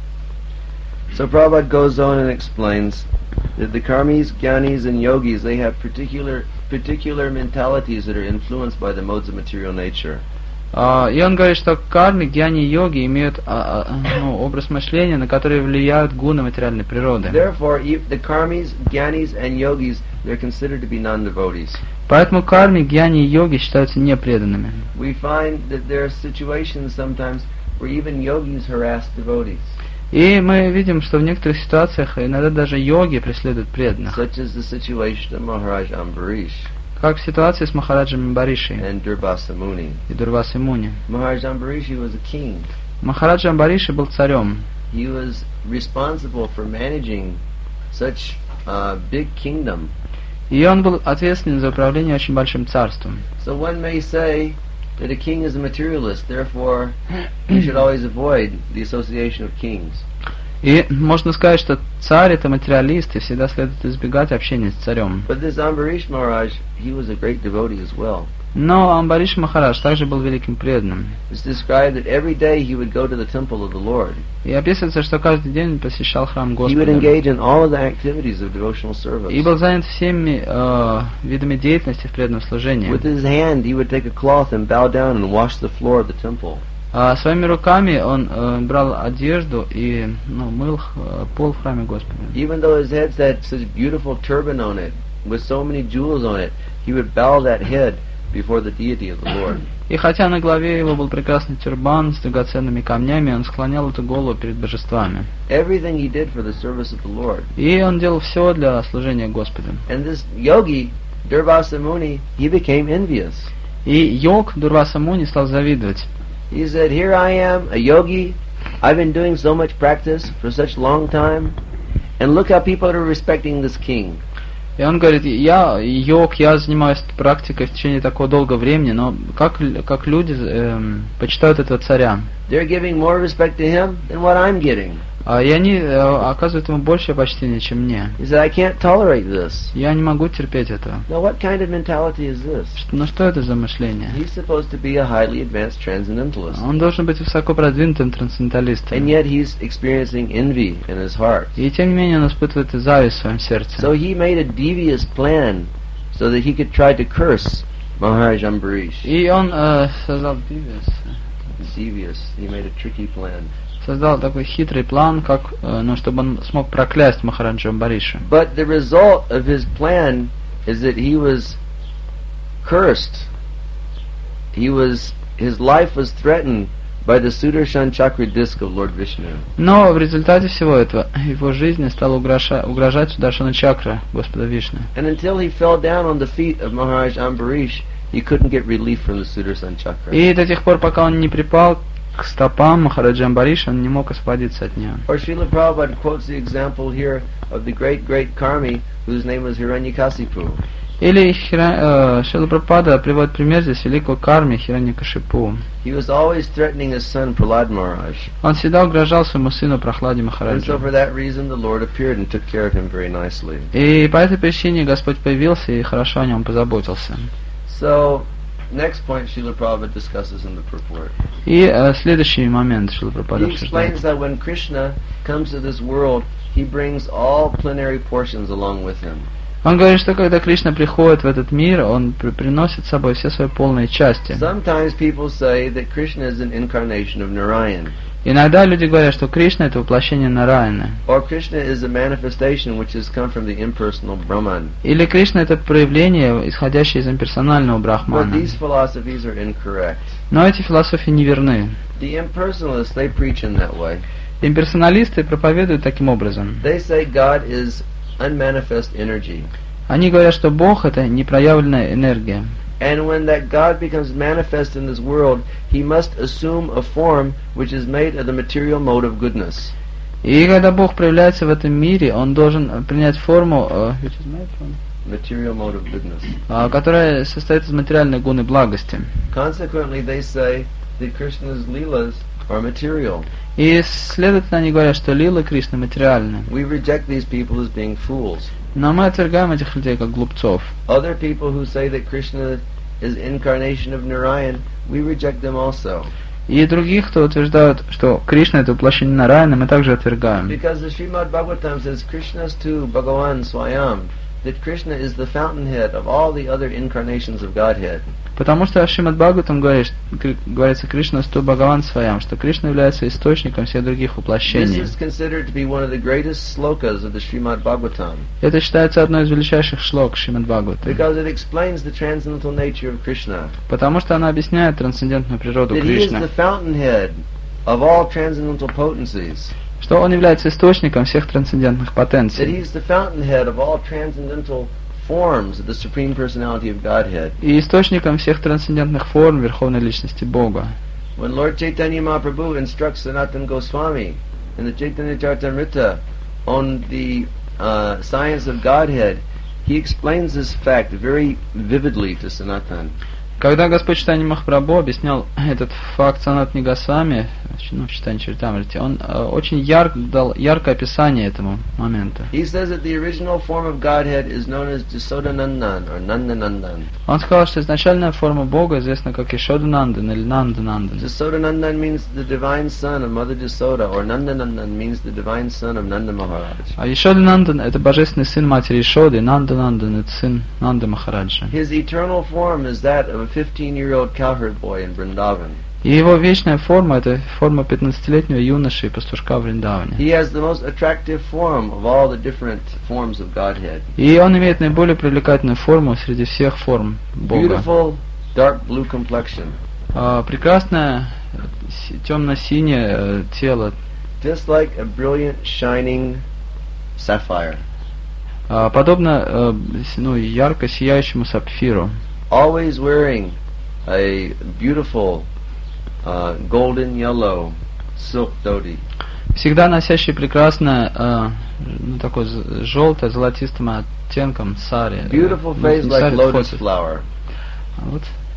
Speaker 2: So Prabhupada goes on and explains that the karmis, jnanis, and yogis, they have particular particular mentalities that are influenced by the modes of material nature.
Speaker 1: А, И он говорит, что кармы, гьяни и йоги имеют а, а, ну, образ мышления, на который влияют гуны материальной природы.
Speaker 2: Therefore, e- the karmis, jnanis, and yogis, they're considered to be non-devotees.
Speaker 1: Поэтому кармы, гьяни и йоги считаются непреданными.
Speaker 2: We find that there are situations sometimes where even yogis harass devotees,
Speaker 1: И мы видим, что в некоторых ситуациях иногда даже йоги преследуют преданных.
Speaker 2: such as the situation of Maharaj Ambarish
Speaker 1: Как в ситуации с Махараджем Амбаришей
Speaker 2: and Durvasa Muni.
Speaker 1: и Дурвасой Муни.
Speaker 2: Maharaj Ambarish was a king.
Speaker 1: Махараджа Амбариши был царем.
Speaker 2: He was responsible for managing such a big kingdom.
Speaker 1: И он был ответственен за управление очень большим царством.
Speaker 2: So one may say that a king is a materialist, therefore we should always avoid the association of kings.
Speaker 1: И можно сказать, что царь это материалист, и всегда следует избегать общения с царем.
Speaker 2: But this Ambarish Maharaj, he was a great devotee as well.
Speaker 1: Но Амбариш Махарадж также был великим преданным.
Speaker 2: It's described that every day he would go to the temple of the Lord.
Speaker 1: И описывается, что каждый день он посещал храм
Speaker 2: He would
Speaker 1: Господа.
Speaker 2: engage in all of the activities of devotional service.
Speaker 1: И был занят всеми э, видами деятельности в преданном служении.
Speaker 2: With his hand, he would take a cloth and bow down and wash the floor of the temple.
Speaker 1: А своими руками он э, брал одежду и ну, мыл э, пол в храме Господа.
Speaker 2: Even though his head had such beautiful turban on it, with so many jewels on it, he would bow that head before the deity of the Lord.
Speaker 1: И хотя на голове его был прекрасный тюрбан с драгоценными камнями, он склонял эту голову перед божествами.
Speaker 2: Everything he did for the service of the Lord.
Speaker 1: И он делал все для служения Господу.
Speaker 2: And this yogi, Durvasa Muni, he became envious.
Speaker 1: И йог Дурваса Муни стал завидовать.
Speaker 2: He said, here I am, a yogi, I've been doing so much practice for such long time, and look how people are respecting this king.
Speaker 1: И он говорит, я йог, я занимаюсь практикой в течение такого долгого времени, но как, как люди эм, почитают этого царя.
Speaker 2: They're giving more respect to him than what I'm getting.
Speaker 1: А, и они э, оказывают ему большее почтение, чем мне.
Speaker 2: He said, I can't tolerate this.
Speaker 1: Я не могу терпеть этого.
Speaker 2: Now, what kind of mentality is this?
Speaker 1: Ну что это за мышление?
Speaker 2: He's supposed to be a highly advanced transcendentalist.
Speaker 1: Он должен быть высоко продвинутым трансценденталистом.
Speaker 2: And yet he's experiencing envy in his heart.
Speaker 1: И тем не менее он испытывает зависть в своем сердце.
Speaker 2: So he made a devious plan so that he could try to curse Maharaj Ambarish.
Speaker 1: И он э, создал devious.
Speaker 2: Devious. He made a tricky plan.
Speaker 1: Создал такой хитрый план, как, э, ну, чтобы он смог проклясть Махараджа Амбариша.
Speaker 2: But the result of his plan is that he was cursed. He was, his life was threatened by the Sudarshan Chakra disc of Lord Vishnu.
Speaker 1: Но в результате всего этого его жизни стала угрожать, угрожать Сударшана Чакра Господа Вишну.
Speaker 2: And until he fell down on the feet of Maharaj Ambarish, he couldn't get relief from the Sudarshan Chakra.
Speaker 1: И до тех пор, пока он не припал к стопам Махараджа Амбариша, он не мог освободиться от нее.
Speaker 2: Or Srila Prabhupada quotes the example here of the great, great Karmi, whose name was Hiranyakasipu.
Speaker 1: Или Хира, э, Шрила Прабхупада приводит пример здесь великого карми Хираньякашипу.
Speaker 2: He was always threatening his son Prahlad Maharaj.
Speaker 1: Он всегда угрожал своему сыну Прохладе
Speaker 2: And so
Speaker 1: Махараджу.
Speaker 2: for that reason the Lord appeared and took care of him very nicely.
Speaker 1: И по этой причине Господь появился и хорошо о нем позаботился.
Speaker 2: So, next point Srila Prabhupada discusses in the purport.
Speaker 1: И э, следующий момент Шрила Прабхупада
Speaker 2: He explains
Speaker 1: обсуждает.
Speaker 2: that when Krishna comes to this world, he brings all plenary portions along with him.
Speaker 1: Он говорит, что когда Кришна приходит в этот мир, он при- приносит с собой все свои полные части.
Speaker 2: Sometimes people say that Krishna is an incarnation of Narayan,
Speaker 1: Иногда люди говорят, что Кришна — это воплощение Нараяны.
Speaker 2: or Krishna is a manifestation which has come from the impersonal Brahman.
Speaker 1: Или Кришна — это проявление, исходящее из имперсонального
Speaker 2: But
Speaker 1: Брахмана.
Speaker 2: these philosophies are incorrect.
Speaker 1: Но эти философии неверны.
Speaker 2: The impersonalists, they preach in that way.
Speaker 1: Имперсоналисты проповедуют таким образом.
Speaker 2: They say God is unmanifest energy.
Speaker 1: Они говорят, что Бог — это непроявленная энергия.
Speaker 2: And when that God becomes manifest in this world, he must assume a form which is made of the material mode of goodness.
Speaker 1: И когда Бог проявляется в этом мире, Он должен принять форму, э, which is made from-
Speaker 2: Material mode of goodness.
Speaker 1: а, которая состоит из материальной гуны благости.
Speaker 2: Consequently, they say that Krishna's leelas are material.
Speaker 1: И, следовательно, они говорят, что лилы Кришны материальны.
Speaker 2: We reject these people as being fools.
Speaker 1: Но мы отвергаем этих людей как глупцов.
Speaker 2: Other people who say that Krishna is incarnation of Narayan, we reject them also.
Speaker 1: И других, кто утверждают, что Кришна — это воплощение Нараяны, мы также отвергаем.
Speaker 2: Because the Srimad Bhagavatam says Krishnastu Bhagavan Swayam, that Krishna is the fountainhead of all the other incarnations of Godhead.
Speaker 1: Потому что в Шримад Бхагаватам говорит, кри- говорится Кришна сту Бхагаван своям, что Кришна является источником всех других
Speaker 2: This
Speaker 1: воплощений.
Speaker 2: is considered to be one of the greatest slokas of the Srimad Bhagavatam,
Speaker 1: Это считается одной из величайших шлок Шримад Бхагаватам,
Speaker 2: because it explains the transcendental nature of Krishna.
Speaker 1: потому что она объясняет трансцендентную природу
Speaker 2: That he is
Speaker 1: Кришны,
Speaker 2: the fountainhead of all transcendental potencies.
Speaker 1: что он является источником всех трансцендентных
Speaker 2: That
Speaker 1: потенций,
Speaker 2: he is the fountainhead of all transcendental forms of the Supreme Personality of Godhead.
Speaker 1: и источником всех трансцендентных форм Верховной Личности Бога.
Speaker 2: When Lord Chaitanya Mahaprabhu instructs Sanatana Goswami in the Chaitanya Charitamrita on the uh, science of Godhead, he explains this fact very vividly to Sanatana.
Speaker 1: Когда Господь Чайтанья Махапрабху объяснял этот факт Санатани Госвами, ну, в Чайтанья Чаритамрите, он э, очень ярко дал яркое описание этому моменту.
Speaker 2: He says that the original form of Godhead is known as Jasodanandan or Nandanandan.
Speaker 1: Он сказал, что изначальная форма Бога известна как Ишоданандан или Нанданандан.
Speaker 2: Jasodanandan means the divine son of Mother Jasoda, or Nandanandan means the divine son of Nanda Maharaj.
Speaker 1: А Ишоданандан — это божественный сын матери Ишоды, Нанданандан — это сын Нанды Махараджа.
Speaker 2: His eternal form is that of a fifteen-year-old cowherd boy in Vrindavan.
Speaker 1: И его вечная форма — это форма пятнадцатилетнего юноши и пастушка в Вриндаване.
Speaker 2: He has the most attractive form of all the different forms of Godhead.
Speaker 1: И он имеет наиболее привлекательную форму среди всех форм Бога.
Speaker 2: Beautiful dark blue complexion,
Speaker 1: А, прекрасное с- темно-синее э, тело,
Speaker 2: just like a brilliant shining sapphire.
Speaker 1: а, подобно э, с- ну, ярко сияющему сапфиру.
Speaker 2: Always wearing a beautiful uh, golden yellow silk dhoti.
Speaker 1: Всегда носящий прекрасное, э, ну, такое желтое, золотистым оттенком сари. э,
Speaker 2: Beautiful
Speaker 1: ну,
Speaker 2: face
Speaker 1: не
Speaker 2: like
Speaker 1: сари,
Speaker 2: lotus
Speaker 1: фото.
Speaker 2: flower.
Speaker 1: А вот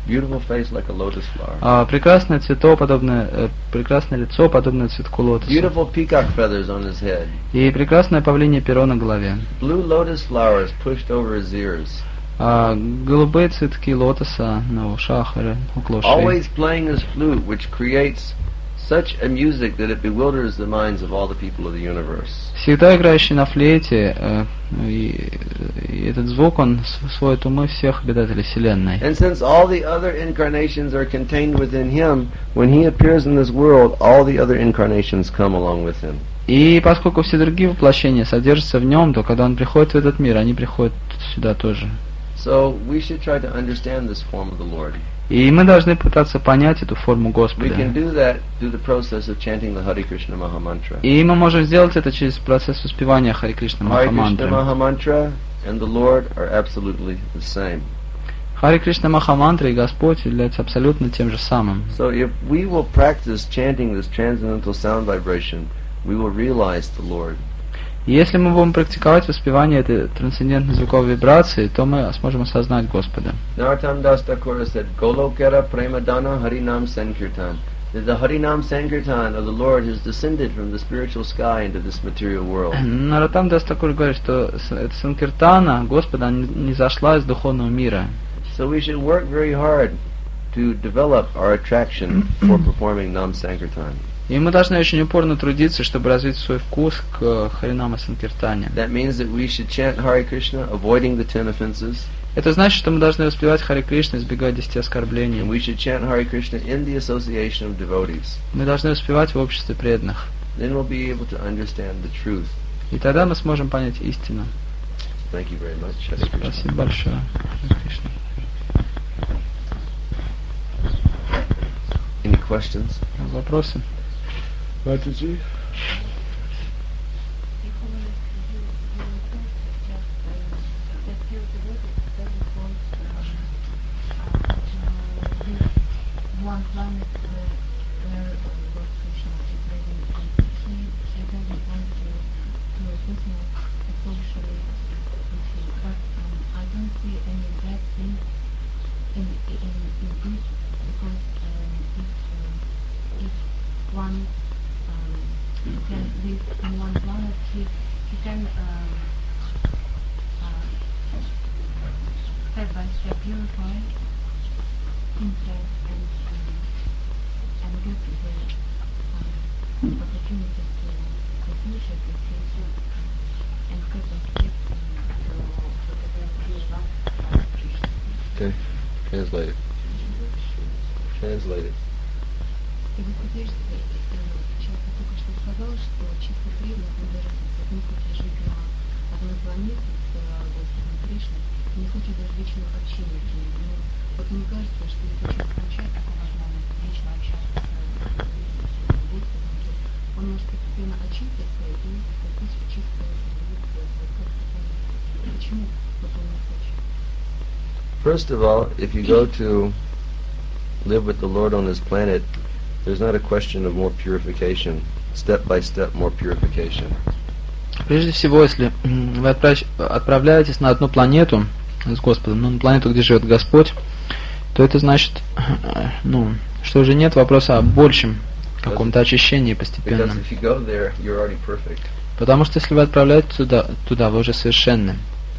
Speaker 2: Beautiful face like a lotus flower.
Speaker 1: А, прекрасное цвето, подобное, э, прекрасное лицо, подобное цветку лотоса.
Speaker 2: Beautiful peacock feathers on his head.
Speaker 1: И прекрасное павлинье перо на голове.
Speaker 2: Blue lotus flowers pushed over his ears.
Speaker 1: А, голубые цветки лотоса на ушах или около ушей.
Speaker 2: Always playing his flute, which creates such a music that it bewilders the minds of all the people of the universe.
Speaker 1: Всегда играющий на флейте, э, и, и этот звук, он сводит умы всех обитателей Вселенной.
Speaker 2: And since all the other incarnations are contained within him, when he appears in this world, all the other incarnations come along with him.
Speaker 1: И поскольку все другие воплощения содержатся в нем, то когда он приходит в этот мир, они приходят сюда тоже.
Speaker 2: So we should try to understand this form of the Lord.
Speaker 1: И мы должны пытаться понять эту форму
Speaker 2: We
Speaker 1: Господа.
Speaker 2: can do that through the process of chanting the Hare Krishna Maha Mantra.
Speaker 1: И мы можем сделать это через процесс воспевания Харе Кришна
Speaker 2: Hare Krishna
Speaker 1: Махамантры.
Speaker 2: Maha Mantra and the Lord are absolutely the same.
Speaker 1: Харе Кришна Махамантра и Господь являются абсолютно тем же самым.
Speaker 2: So if we will practice chanting this transcendental sound vibration, we will realize the Lord.
Speaker 1: И если мы будем практиковать воспевание этой трансцендентной звуковой вибрации, то мы сможем осознать Господа.
Speaker 2: Narottam Das Thakur said, Golokera Premadana Harinam Sankirtan. That the Harinam Sankirtan of the Lord has descended from the spiritual sky into this material world.
Speaker 1: Наротам Дас Такур говорит, что с- эта Санкиртана Господа не зашла из духовного мира.
Speaker 2: So we should work very hard to develop our attraction for performing Nam Sankirtan.
Speaker 1: И мы должны очень упорно трудиться, чтобы развить свой вкус к Харинама Санкиртане.
Speaker 2: That means that we should chant Hare Krishna, avoiding the ten offenses,
Speaker 1: Это значит, что мы должны воспевать Харе Кришна, избегать десяти
Speaker 2: and
Speaker 1: оскорблений.
Speaker 2: we should chant Hare Krishna in the association of devotees.
Speaker 1: Мы должны воспевать в обществе преданных.
Speaker 2: Then we'll be able to understand the truth.
Speaker 1: И тогда мы сможем понять истину.
Speaker 2: Thank you very much. Hare Krishna.
Speaker 1: Спасибо большое. Харе Кришна.
Speaker 2: Any questions?
Speaker 1: Вопросы?
Speaker 2: Mataji?
Speaker 4: One planet where, where Lord Krishna is living, and he, he doesn't want to, to witness socially with him. But um, I don't see any bad thing in, in, in this, because um, if, um, if one um, can live in one planet, he, he can um, uh, step by step purify himself and um, and get the um, opportunity to to finish it with his um, and step by step um, to to develop his love for Krishna.
Speaker 2: Okay. Translate it. Translate it.
Speaker 4: И вот теперь человек только что сказал, что чисто преданных не даже не хочет жить на одной планете с Господом Кришной, не хочет даже вечного общения с ним. Но вот мне кажется, что если человек получает такую возможность вечно общаться с Господом, то он может постепенно очиститься и вступить в чистое любовь. Почему вот он не хочет?
Speaker 2: First of all, if you go to live with the Lord on this planet, there's not a question of more purification. Step by step, more purification.
Speaker 1: Прежде всего, если м, вы отправ- отправляетесь на одну планету с Господом, ну, на планету, где живет Господь, то это значит, э, ну, что уже нет вопроса о большем каком-то очищении
Speaker 2: Because
Speaker 1: постепенном.
Speaker 2: if you go there, you're already perfect.
Speaker 1: Потому что если вы отправляетесь туда, туда, вы уже совершенны.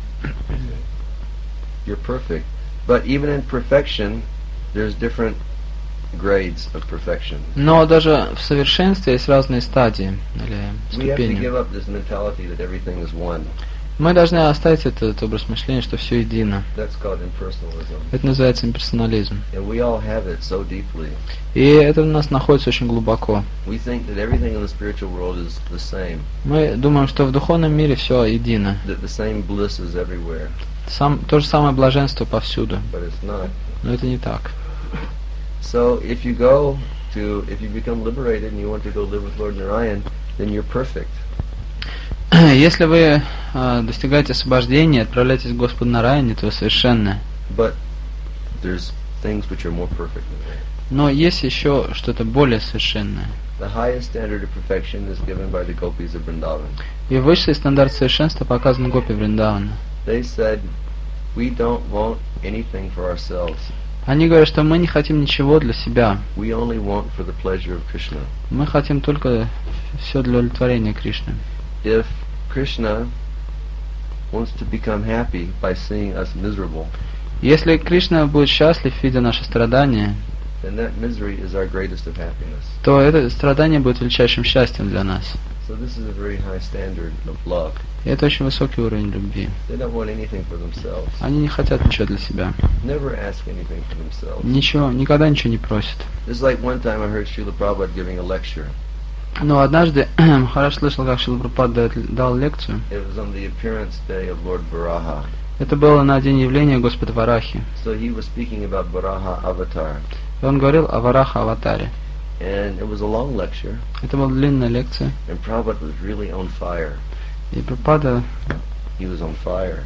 Speaker 2: You're perfect. But even in perfection, there's different grades of perfection.
Speaker 1: Но даже в совершенстве есть разные стадии или
Speaker 2: We have to give
Speaker 1: ступени.
Speaker 2: up this mentality that everything is one.
Speaker 1: Мы должны оставить этот образ мышления, что все едино.
Speaker 2: That's called impersonalism.
Speaker 1: Это называется имперсонализм.
Speaker 2: And we all have it so deeply.
Speaker 1: И это у нас находится очень глубоко.
Speaker 2: We think that everything in the spiritual world is the same,
Speaker 1: Мы думаем, что в духовном мире все едино.
Speaker 2: that the same bliss is everywhere.
Speaker 1: Сам, то же самое блаженство повсюду.
Speaker 2: But it's not.
Speaker 1: Но это не так.
Speaker 2: So if you go to, if you become liberated and you want to go live with Lord Narayan, then you're perfect.
Speaker 1: Если вы э, достигаете освобождения, отправляетесь к Господу Нараяне, то вы совершенны.
Speaker 2: But there's things which are more perfect than that.
Speaker 1: Но есть еще что-то более совершенное.
Speaker 2: The highest standard of perfection is given by the gopis of Vrindavan.
Speaker 1: И высший стандарт совершенства показан в Гопи Вриндавана.
Speaker 2: They said, we don't want anything for ourselves.
Speaker 1: Они говорят, что мы не хотим ничего для себя.
Speaker 2: We only want for the pleasure of Krishna.
Speaker 1: Мы хотим только все для удовлетворения Кришны.
Speaker 2: If Krishna wants to become happy by seeing us miserable,
Speaker 1: Если Кришна будет счастлив, видя наши страдания,
Speaker 2: then that misery is our greatest of happiness.
Speaker 1: то это страдание будет величайшим счастьем для нас.
Speaker 2: So this is a very high standard of love.
Speaker 1: И это очень высокий уровень любви.
Speaker 2: They don't want anything for themselves.
Speaker 1: Они не хотят ничего для себя.
Speaker 2: Never ask anything for themselves.
Speaker 1: Ничего, никогда ничего не просят.
Speaker 2: It's like one time I heard Srila Prabhupada giving a lecture.
Speaker 1: Но однажды Махарадж слышал, как Шрила Прабхупада дал лекцию.
Speaker 2: It was on the appearance day of Lord Varaha.
Speaker 1: Это было на день явления Господа Варахи.
Speaker 2: So he was speaking about Varaha avatar.
Speaker 1: И он говорил о Вараха Аватаре.
Speaker 2: And it was a long lecture.
Speaker 1: Это была длинная лекция.
Speaker 2: And Prabhupada was really on fire.
Speaker 1: И Прабхупада,
Speaker 2: He was on fire.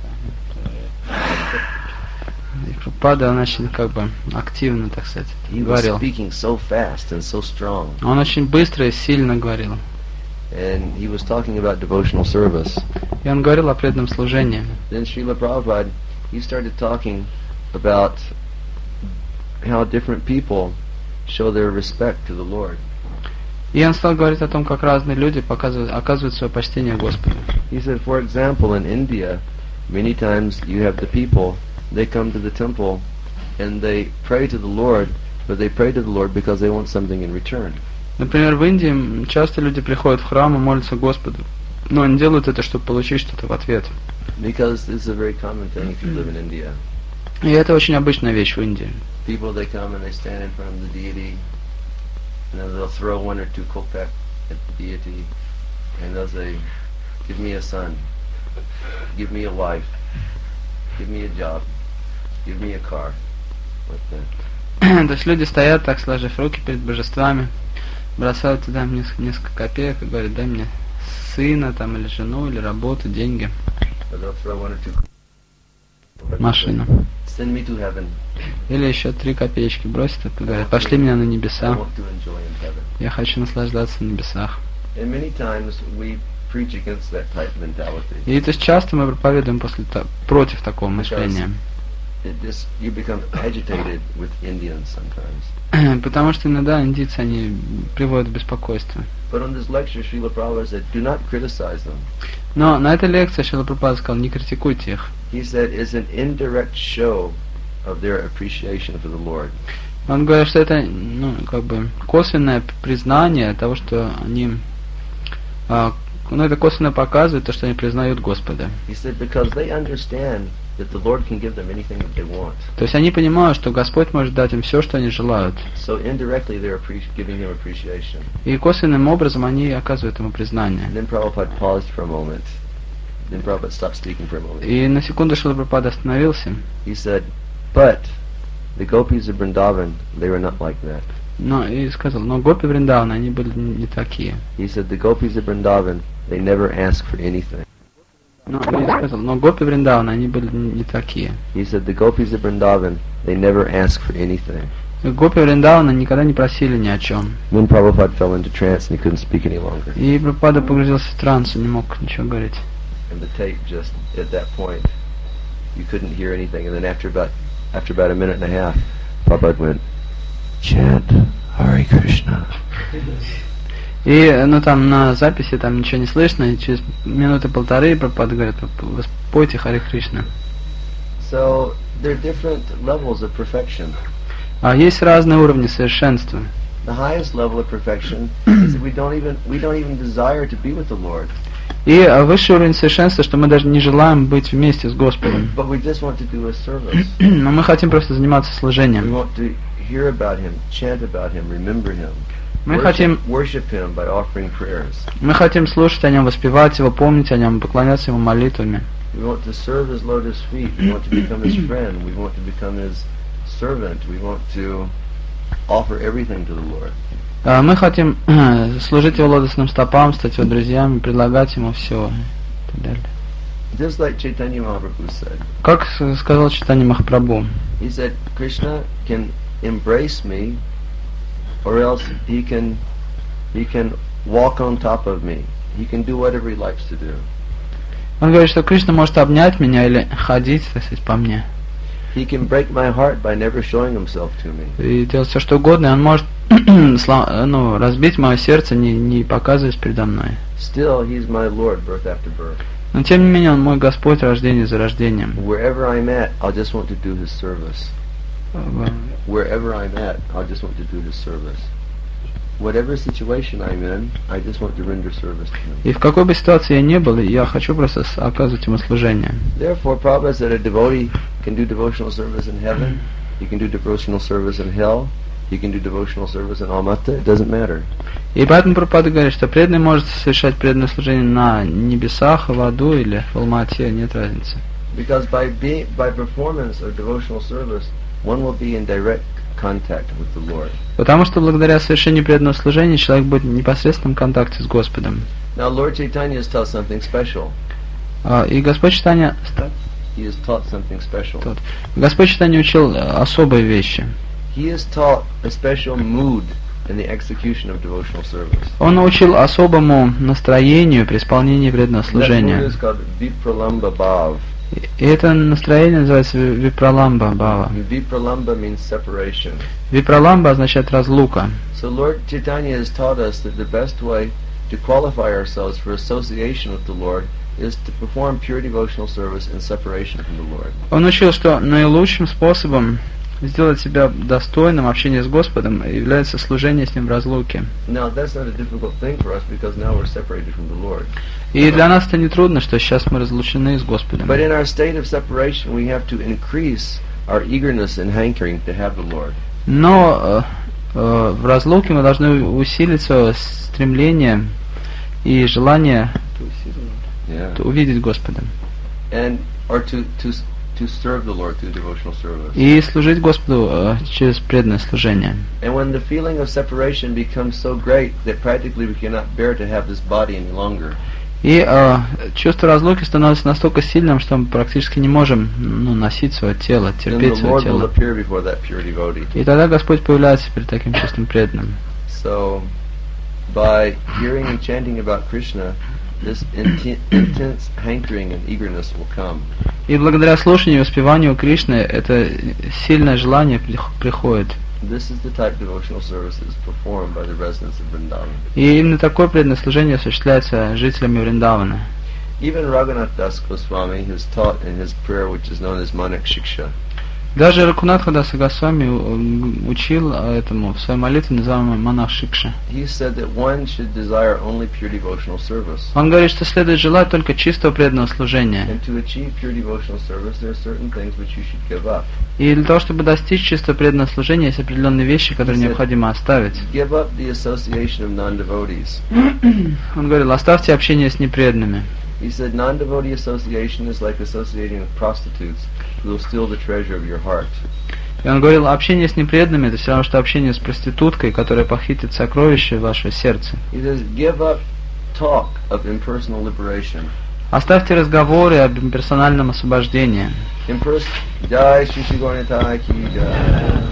Speaker 1: и Прабхупада, он очень как бы активно, так сказать,
Speaker 2: He was
Speaker 1: говорил.
Speaker 2: speaking so fast and so strong.
Speaker 1: Он очень быстро и сильно говорил.
Speaker 2: And he was talking about devotional service.
Speaker 1: И он говорил о преданном служении.
Speaker 2: Then Srila Prabhupada, he started talking about how different people show their respect to the Lord.
Speaker 1: И он стал говорить о том, как разные люди показывают, оказывают свое почтение Господу.
Speaker 2: He said, for example, in India, many times you have the people, they come to the temple and they pray to the Lord, but they pray to the Lord because they want something in return.
Speaker 1: Например, в Индии часто люди приходят в храм и молятся Господу, но они делают это, чтобы получить что-то в ответ.
Speaker 2: Because it's a very common thing if you live in India.
Speaker 1: И это очень обычная вещь в Индии.
Speaker 2: People, they come and they stand in front of the deity, and then they'll throw one or two kopak at the deity, and they'll say, give me a son, give me a wife, give me a job, give me a car, like that.
Speaker 1: То есть люди стоят так, сложив руки перед божествами, бросают туда несколько, несколько копеек и говорят, дай мне сына там, или жену, или работу, деньги,
Speaker 2: Or they'll throw one or two
Speaker 1: машину.
Speaker 2: Send me to heaven.
Speaker 1: Или еще три копеечки бросят и говорят, пошли меня на
Speaker 2: I
Speaker 1: небеса,
Speaker 2: want to enjoy in heaven.
Speaker 1: я хочу наслаждаться на небесах.
Speaker 2: And many times we preach against that type of mentality.
Speaker 1: И то есть часто мы проповедуем после та- против такого мышления.
Speaker 2: It just, you become agitated with Indians sometimes.
Speaker 1: Потому что иногда индийцы, они приводят в беспокойство.
Speaker 2: But on this lecture, Srila Prabhupada said, do not criticize them.
Speaker 1: Но на этой лекции Шрила Прабхупада сказал, не критикуйте их.
Speaker 2: He said it's an indirect show of their appreciation for the Lord.
Speaker 1: Он говорит, что это, ну, как бы косвенное признание того, что они, а, ну, это косвенно показывает то, что они признают Господа.
Speaker 2: He said because they understand that the Lord can give them anything that they want.
Speaker 1: То есть они понимают, что Господь может дать им все, что они желают.
Speaker 2: So indirectly they're appre- giving him appreciation.
Speaker 1: И косвенным образом они оказывают ему признание.
Speaker 2: And then Prabhupada paused for a moment. Then Prabhupada stopped speaking for a moment.
Speaker 1: И на секунду Шрила Прабхупада остановился.
Speaker 2: He said, but the gopis of Vrindavan, they were not like that.
Speaker 1: Но и сказал, но гопи Вриндавана, они были не такие.
Speaker 2: He said the gopis of Vrindavan, they never ask for anything.
Speaker 1: Но и сказал, но гопи Вриндавана, они были не такие.
Speaker 2: He said the gopis of Vrindavan, they never ask for anything.
Speaker 1: И гопи Вриндавана никогда не просили ни о чем.
Speaker 2: Then Prabhupada fell into trance and he couldn't speak any longer.
Speaker 1: И Прабхупада погрузился в транс, не мог ничего говорить.
Speaker 2: And the tape just, at that point, you couldn't hear anything. And then after about, after about a minute and a half, Prabhupada went, chant Hare Krishna.
Speaker 1: И, ну, там на записи там ничего не слышно, и через минуты полторы Прабхупада говорит, пойте Харе Кришна.
Speaker 2: So, there are different levels of perfection.
Speaker 1: А есть разные уровни совершенства.
Speaker 2: The highest level of perfection is that we don't even, we don't even desire to be with the Lord.
Speaker 1: И высший уровень совершенства, что мы даже не желаем быть вместе с Господом.
Speaker 2: But we just want to do a service.
Speaker 1: Но мы хотим просто заниматься
Speaker 2: We
Speaker 1: служением.
Speaker 2: want to hear about Him, chant about Him, remember Him.
Speaker 1: Мы
Speaker 2: Worship,
Speaker 1: хотим,
Speaker 2: worship Him by offering prayers.
Speaker 1: мы хотим слушать о Нем, воспевать Его, помнить о Нем, поклоняться Ему молитвами.
Speaker 2: We want to serve His lotus feet. We want to become His friend. We want to become His servant. We want to offer everything to the Lord.
Speaker 1: А мы хотим служить Его лотосным стопам, стать Его друзьями, предлагать Ему все и так далее.
Speaker 2: Just like Chaitanya Mahaprabhu said.
Speaker 1: Как с- сказал Чайтанья Махапрабху,
Speaker 2: He said, Krishna can embrace me, or else he can he can walk on top of me. He can do whatever he likes to do.
Speaker 1: он говорит, что Кришна может обнять меня или ходить, так сказать, по мне.
Speaker 2: He can break my heart by never showing himself to me.
Speaker 1: И делать все что угодно, и он может сла- ну, разбить мое сердце, не, не показываясь передо мной.
Speaker 2: Still, he's my Lord, birth after birth.
Speaker 1: Но тем не менее, он мой Господь, рождение за рождением.
Speaker 2: Wherever I'm at, I'll just want to do his service. Wherever I'm at, I just want to do his service. Whatever situation I'm in, I just want to render service to him.
Speaker 1: И в какой бы ситуации я ни был, я хочу просто с- оказывать ему служение.
Speaker 2: Therefore, Prabhupada said a devotee can do devotional service in heaven, he can do devotional service in hell, he can do devotional service in Almatta, it doesn't matter.
Speaker 1: И поэтому Прабхупада говорит, что преданный может совершать преданное служение на небесах, в аду или в Алмате, нет разницы.
Speaker 2: Because by being, by performance of devotional service, one will be in direct contact with the Lord.
Speaker 1: Потому что благодаря совершению преданного служения человек будет в непосредственном контакте с Господом.
Speaker 2: Now, Lord Chaitanya has taught something special.
Speaker 1: А, И Господь Читания,
Speaker 2: He has taught something special.
Speaker 1: Тот. Господь Читания учил э, особые вещи.
Speaker 2: He has taught a special mood in the execution of devotional service.
Speaker 1: Он научил особому настроению при исполнении преданного
Speaker 2: That mood
Speaker 1: служения.
Speaker 2: is called Vipralamba Bhav.
Speaker 1: И это настроение называется ви- Випраламба Бхава.
Speaker 2: Vipralamba means separation.
Speaker 1: Випраламба означает разлука.
Speaker 2: So Lord Chaitanya has taught us that the best way to qualify ourselves for association with the Lord is to perform pure devotional service in separation from the Lord.
Speaker 1: Он учил, что наилучшим способом сделать себя достойным общения с Господом является служение с Ним в разлуке.
Speaker 2: Now that's not a difficult thing for us because now we're separated from the Lord.
Speaker 1: И для нас это не трудно, что сейчас мы разлучены с Господом.
Speaker 2: But in our state of separation we have to increase our eagerness and hankering to have the Lord.
Speaker 1: Но э, э, в разлуке мы должны усилить свое стремление и желание
Speaker 2: Yeah.
Speaker 1: увидеть Господа.
Speaker 2: And or to to to serve the Lord through devotional service.
Speaker 1: И служить Господу э, через преданное служение.
Speaker 2: And when the feeling of separation becomes so great that practically we cannot bear to have this body any longer,
Speaker 1: И э, чувство разлуки становится настолько сильным, что мы практически не можем ну, носить свое тело,
Speaker 2: then the
Speaker 1: терпеть свое
Speaker 2: Lord will
Speaker 1: тело.
Speaker 2: appear before that pure devotee.
Speaker 1: И тогда Господь появляется перед таким чистым преданным.
Speaker 2: So, by hearing and chanting about Krishna, this inten- intense hankering and eagerness will come.
Speaker 1: И благодаря слушанию и воспеванию Кришны это сильное желание прих- приходит.
Speaker 2: This is the type of devotional service that is performed by the residents of Vrindavan.
Speaker 1: И именно такое преданное служение осуществляется жителями Вриндавана.
Speaker 2: Even Raghunath Das Goswami has taught in his prayer, which is known as Manak Shiksha.
Speaker 1: Даже Ракунатха Даса Госвами у- учил этому в своей молитве, называемой Манах Шикша.
Speaker 2: He said that one should desire only pure devotional service.
Speaker 1: Он говорит, что следует желать только чистого преданного служения.
Speaker 2: And to achieve pure devotional service, there are certain things which you should give up.
Speaker 1: И для того, чтобы достичь чистого преданного служения, есть определенные вещи, которые
Speaker 2: He said,
Speaker 1: необходимо оставить.
Speaker 2: Give up the association of non-devotees.
Speaker 1: Он говорил, оставьте общение с непреданными.
Speaker 2: He said non-devotee association is like associating with prostitutes who will steal the treasure of your heart.
Speaker 1: И он говорил, общение с непреданными это все равно, что общение с проституткой, которая похитит сокровища вашего сердца.
Speaker 2: He says give up talk of impersonal liberation.
Speaker 1: Оставьте разговоры об имперсональном освобождении.
Speaker 2: Impers- Jai Shri Shri Gaura Nitai Ki Jai.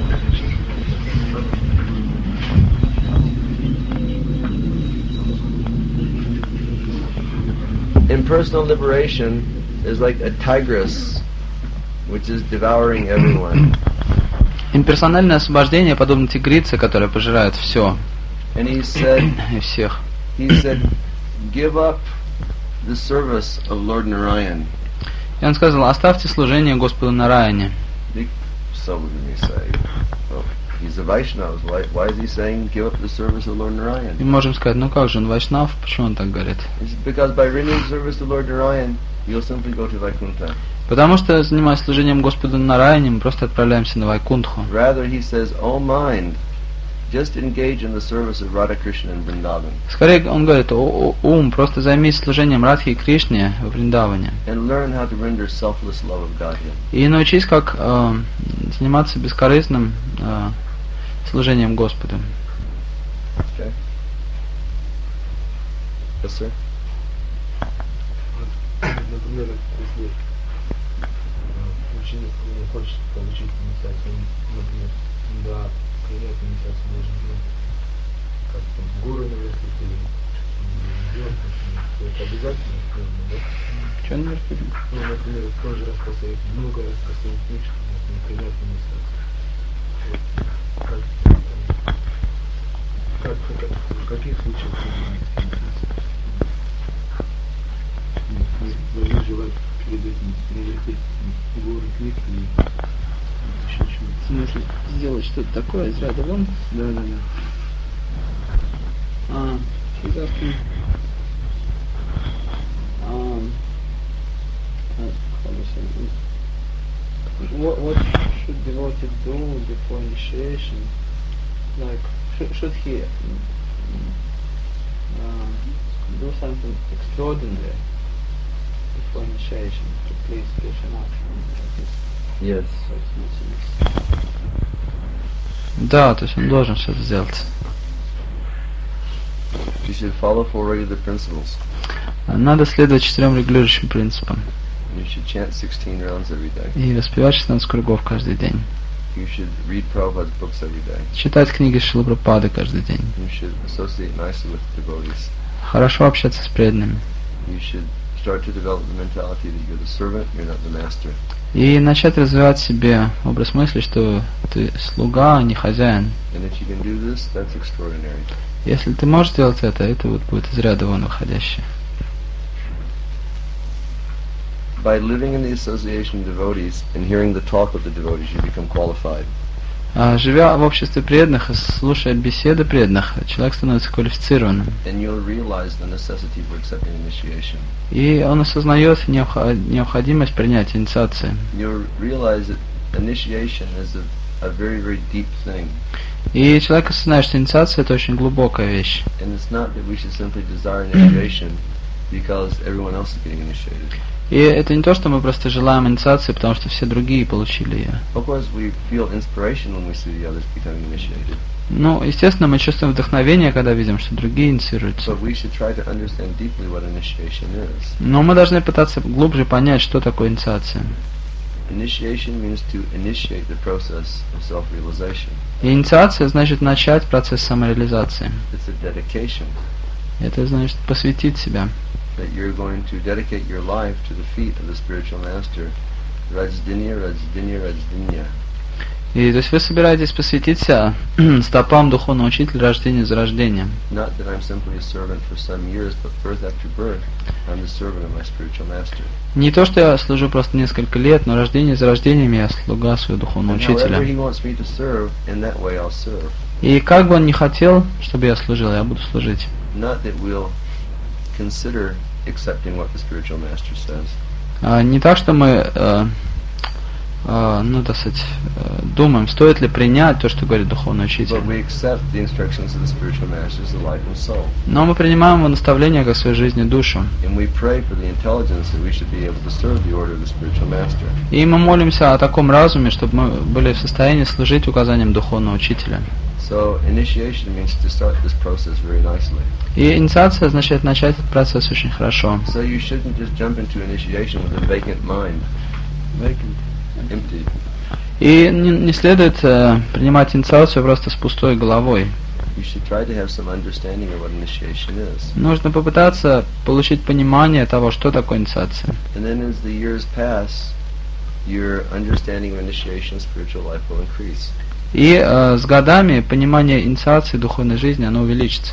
Speaker 2: Impersonal liberation is like a tigress which is devouring everyone.
Speaker 1: Имперсональное освобождение подобно тигрице, которая пожирает все
Speaker 2: And he said,
Speaker 1: и всех.
Speaker 2: he said, give up the service of Lord Narayan.
Speaker 1: И он сказал, оставьте служение Господу Нараяне.
Speaker 2: So we may say, well, he's a Vaishnava. Why, why is he saying give up the service of Lord
Speaker 1: И
Speaker 2: Narayan?
Speaker 1: можем сказать, ну как же, он вайшнав, почему он так говорит?
Speaker 2: It's because by rendering service to Lord Narayan, you'll simply go to Vaikuntha.
Speaker 1: Потому что, занимаясь служением Господу Нараяне, мы просто отправляемся на Вайкунтху.
Speaker 2: Rather, he says, oh mind, just engage in the service of Radha Krishna in Vrindavan
Speaker 1: Скорее, он говорит, «О, о, ум, просто займись служением Радхи и Кришне в Вриндаване.
Speaker 2: and learn how to render selfless love of Godhead.
Speaker 1: И научись, как э, заниматься бескорыстным э, служением Господу».
Speaker 2: Okay? Yes, sir?
Speaker 5: Например, если э, ученик не хочет получить инициацию, например, да, принять инициацию должен, ну, как там, гуру наверстить или делать, то это обязательно сделано, да?
Speaker 1: Что он говорит?
Speaker 5: Ну, например, в тот же раз поставить, много раз поставить Кришну, неприятная инициация. Вот. Как, э, как, как, в каких случаях принимается инициация? Мы должны желать перед этим прилететь в город Лик или еще чего-то.
Speaker 1: В смысле, сделать что-то такое из ряда вон?
Speaker 5: Да, да, да.
Speaker 1: Uh, she's asking, um, uh, how do you say, what, what should devotee do before initiation? Like, should, should he uh, do something extraordinary before initiation to please Krishna?
Speaker 2: Yes.
Speaker 1: Да, то есть он должен что-то сделать.
Speaker 2: You should follow four regular principles.
Speaker 1: Надо следовать четырем регулирующим принципам.
Speaker 2: You should chant sixteen rounds every day.
Speaker 1: И воспевать шестнадцать кругов каждый день.
Speaker 2: You should read Prabhupada's books every day.
Speaker 1: Читать книги Шрилы Прабхупады каждый день.
Speaker 2: You should associate nicely with devotees.
Speaker 1: Хорошо общаться с преданными.
Speaker 2: You should start to develop the mentality that you're the servant, you're not the master.
Speaker 1: И начать развивать в себе образ мысли, что ты слуга, а не хозяин.
Speaker 2: And if you can do this, that's extraordinary.
Speaker 1: Если ты можешь сделать это, это вот будет из ряда вон выходящее.
Speaker 2: By living in the association of devotees and hearing the talk of the devotees, you become qualified.
Speaker 1: А, живя в обществе преданных и слушая беседы преданных, человек становится квалифицированным.
Speaker 2: And you'll realize the necessity for accepting initiation.
Speaker 1: И он осознает необходимость принятия инициации.
Speaker 2: You'll realize that initiation is a, a very, very deep thing.
Speaker 1: И человек осознает, что инициация — это очень глубокая вещь.
Speaker 2: And it's not that we should simply desire initiation because everyone else is getting initiated.
Speaker 1: И это не то, что мы просто желаем инициации, потому что все другие получили ее.
Speaker 2: Of course, we feel inspiration when we see the others becoming initiated.
Speaker 1: Ну, естественно, мы чувствуем вдохновение, когда видим, что другие инициируются.
Speaker 2: But we should try to understand deeply what initiation is.
Speaker 1: Но мы должны пытаться глубже понять, что такое инициация.
Speaker 2: Initiation means to initiate the process of self-realization.
Speaker 1: И инициация значит начать процесс самореализации.
Speaker 2: It's a dedication.
Speaker 1: Это значит посвятить себя.
Speaker 2: That you're going to dedicate your life to the feet of the spiritual master. Rajdinya, Rajdinya, Rajdinya.
Speaker 1: И то есть вы собираетесь посвятить себя стопам духовного учителя рождения за рождением.
Speaker 2: Not that I'm simply a servant for some years, but birth after birth, I'm the servant of my spiritual master.
Speaker 1: Не то, что я служу просто несколько лет, но рождение за рождением я слуга своего духовного
Speaker 2: And however
Speaker 1: учителя.
Speaker 2: he wants me to serve, in that way I'll serve.
Speaker 1: И как бы он ни хотел, чтобы я служил, я буду служить.
Speaker 2: Not that we'll consider accepting what the spiritual master says.
Speaker 1: А, не так, что мы, э, э, ну, так сказать, э, думаем, стоит ли принять то, что говорит духовный учитель.
Speaker 2: But we accept the instructions of the spiritual master as the life and soul.
Speaker 1: Но мы принимаем его наставления как своей жизни душу.
Speaker 2: And we pray for the intelligence that we should be able to serve the order of the spiritual master.
Speaker 1: И мы молимся о таком разуме, чтобы мы были в состоянии служить указаниям духовного учителя.
Speaker 2: So initiation means to start this process very nicely.
Speaker 1: И инициация означает начать этот процесс очень хорошо.
Speaker 2: So you shouldn't just jump into initiation with a vacant mind. Vacant. Empty.
Speaker 1: И не, не следует э, принимать инициацию просто с пустой головой.
Speaker 2: You should try to have some understanding of what initiation is.
Speaker 1: Нужно попытаться получить понимание того, что такое инициация.
Speaker 2: And then as the years pass, your understanding of initiation and spiritual life will increase.
Speaker 1: И э, с годами понимание инициации духовной жизни, оно увеличится.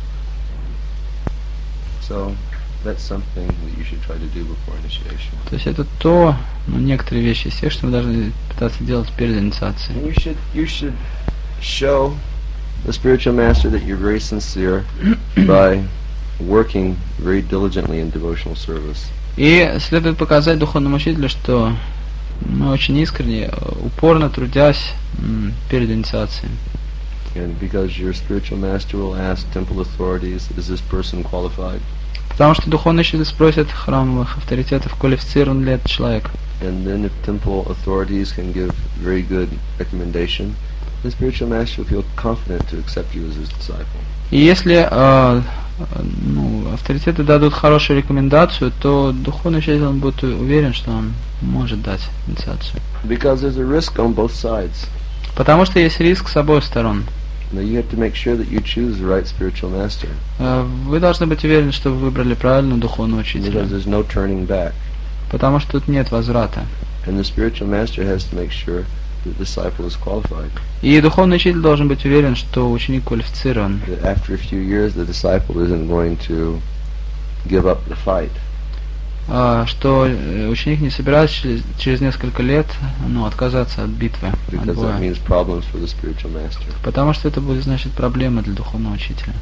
Speaker 2: So that's something that you should try to do before initiation.
Speaker 1: То есть это то, ну, некоторые вещи из тех, что мы должны пытаться делать перед инициацией.
Speaker 2: And you should you should show the spiritual master that you're very sincere by working very diligently in devotional service.
Speaker 1: И следует показать духовному учителю, что мы очень искренне, упорно трудясь м, перед инициацией.
Speaker 2: And because your spiritual master will ask temple authorities, is this person qualified?
Speaker 1: Потому что духовный учитель спросит храмовых авторитетов, квалифицирован ли этот человек.
Speaker 2: And then if temple authorities can give very good recommendation, the spiritual master will feel confident to accept you as his disciple.
Speaker 1: И если э, ну, авторитеты дадут хорошую рекомендацию, то духовный учитель он будет уверен, что он может дать инициацию.
Speaker 2: Because there's a risk on both sides.
Speaker 1: Потому что есть риск с обоих сторон.
Speaker 2: Now you have to make sure that you choose the right spiritual master.
Speaker 1: Э, вы должны быть уверены, что вы выбрали правильного духовного учителя.
Speaker 2: Because there's no turning back.
Speaker 1: Потому что тут нет возврата.
Speaker 2: And the spiritual master has to make sure that the disciple is qualified.
Speaker 1: И духовный учитель должен быть уверен, что ученик квалифицирован.
Speaker 2: That after a few years, the disciple isn't going to give up the fight.
Speaker 1: А, что э, ученик не собирается через, через несколько лет ну, отказаться от битвы, от
Speaker 2: Because that
Speaker 1: боя.
Speaker 2: means problems for the spiritual master.
Speaker 1: Потому что это будет значить проблемы для духовного учителя.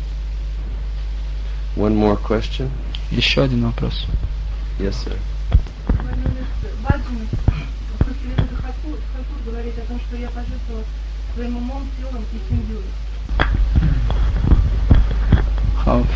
Speaker 2: One more question?
Speaker 1: Еще один вопрос.
Speaker 2: Yes, sir.
Speaker 4: Баджан, после этого Хакур говорит о том, что я пожертвовала своим умом, телом и семьей.
Speaker 1: How?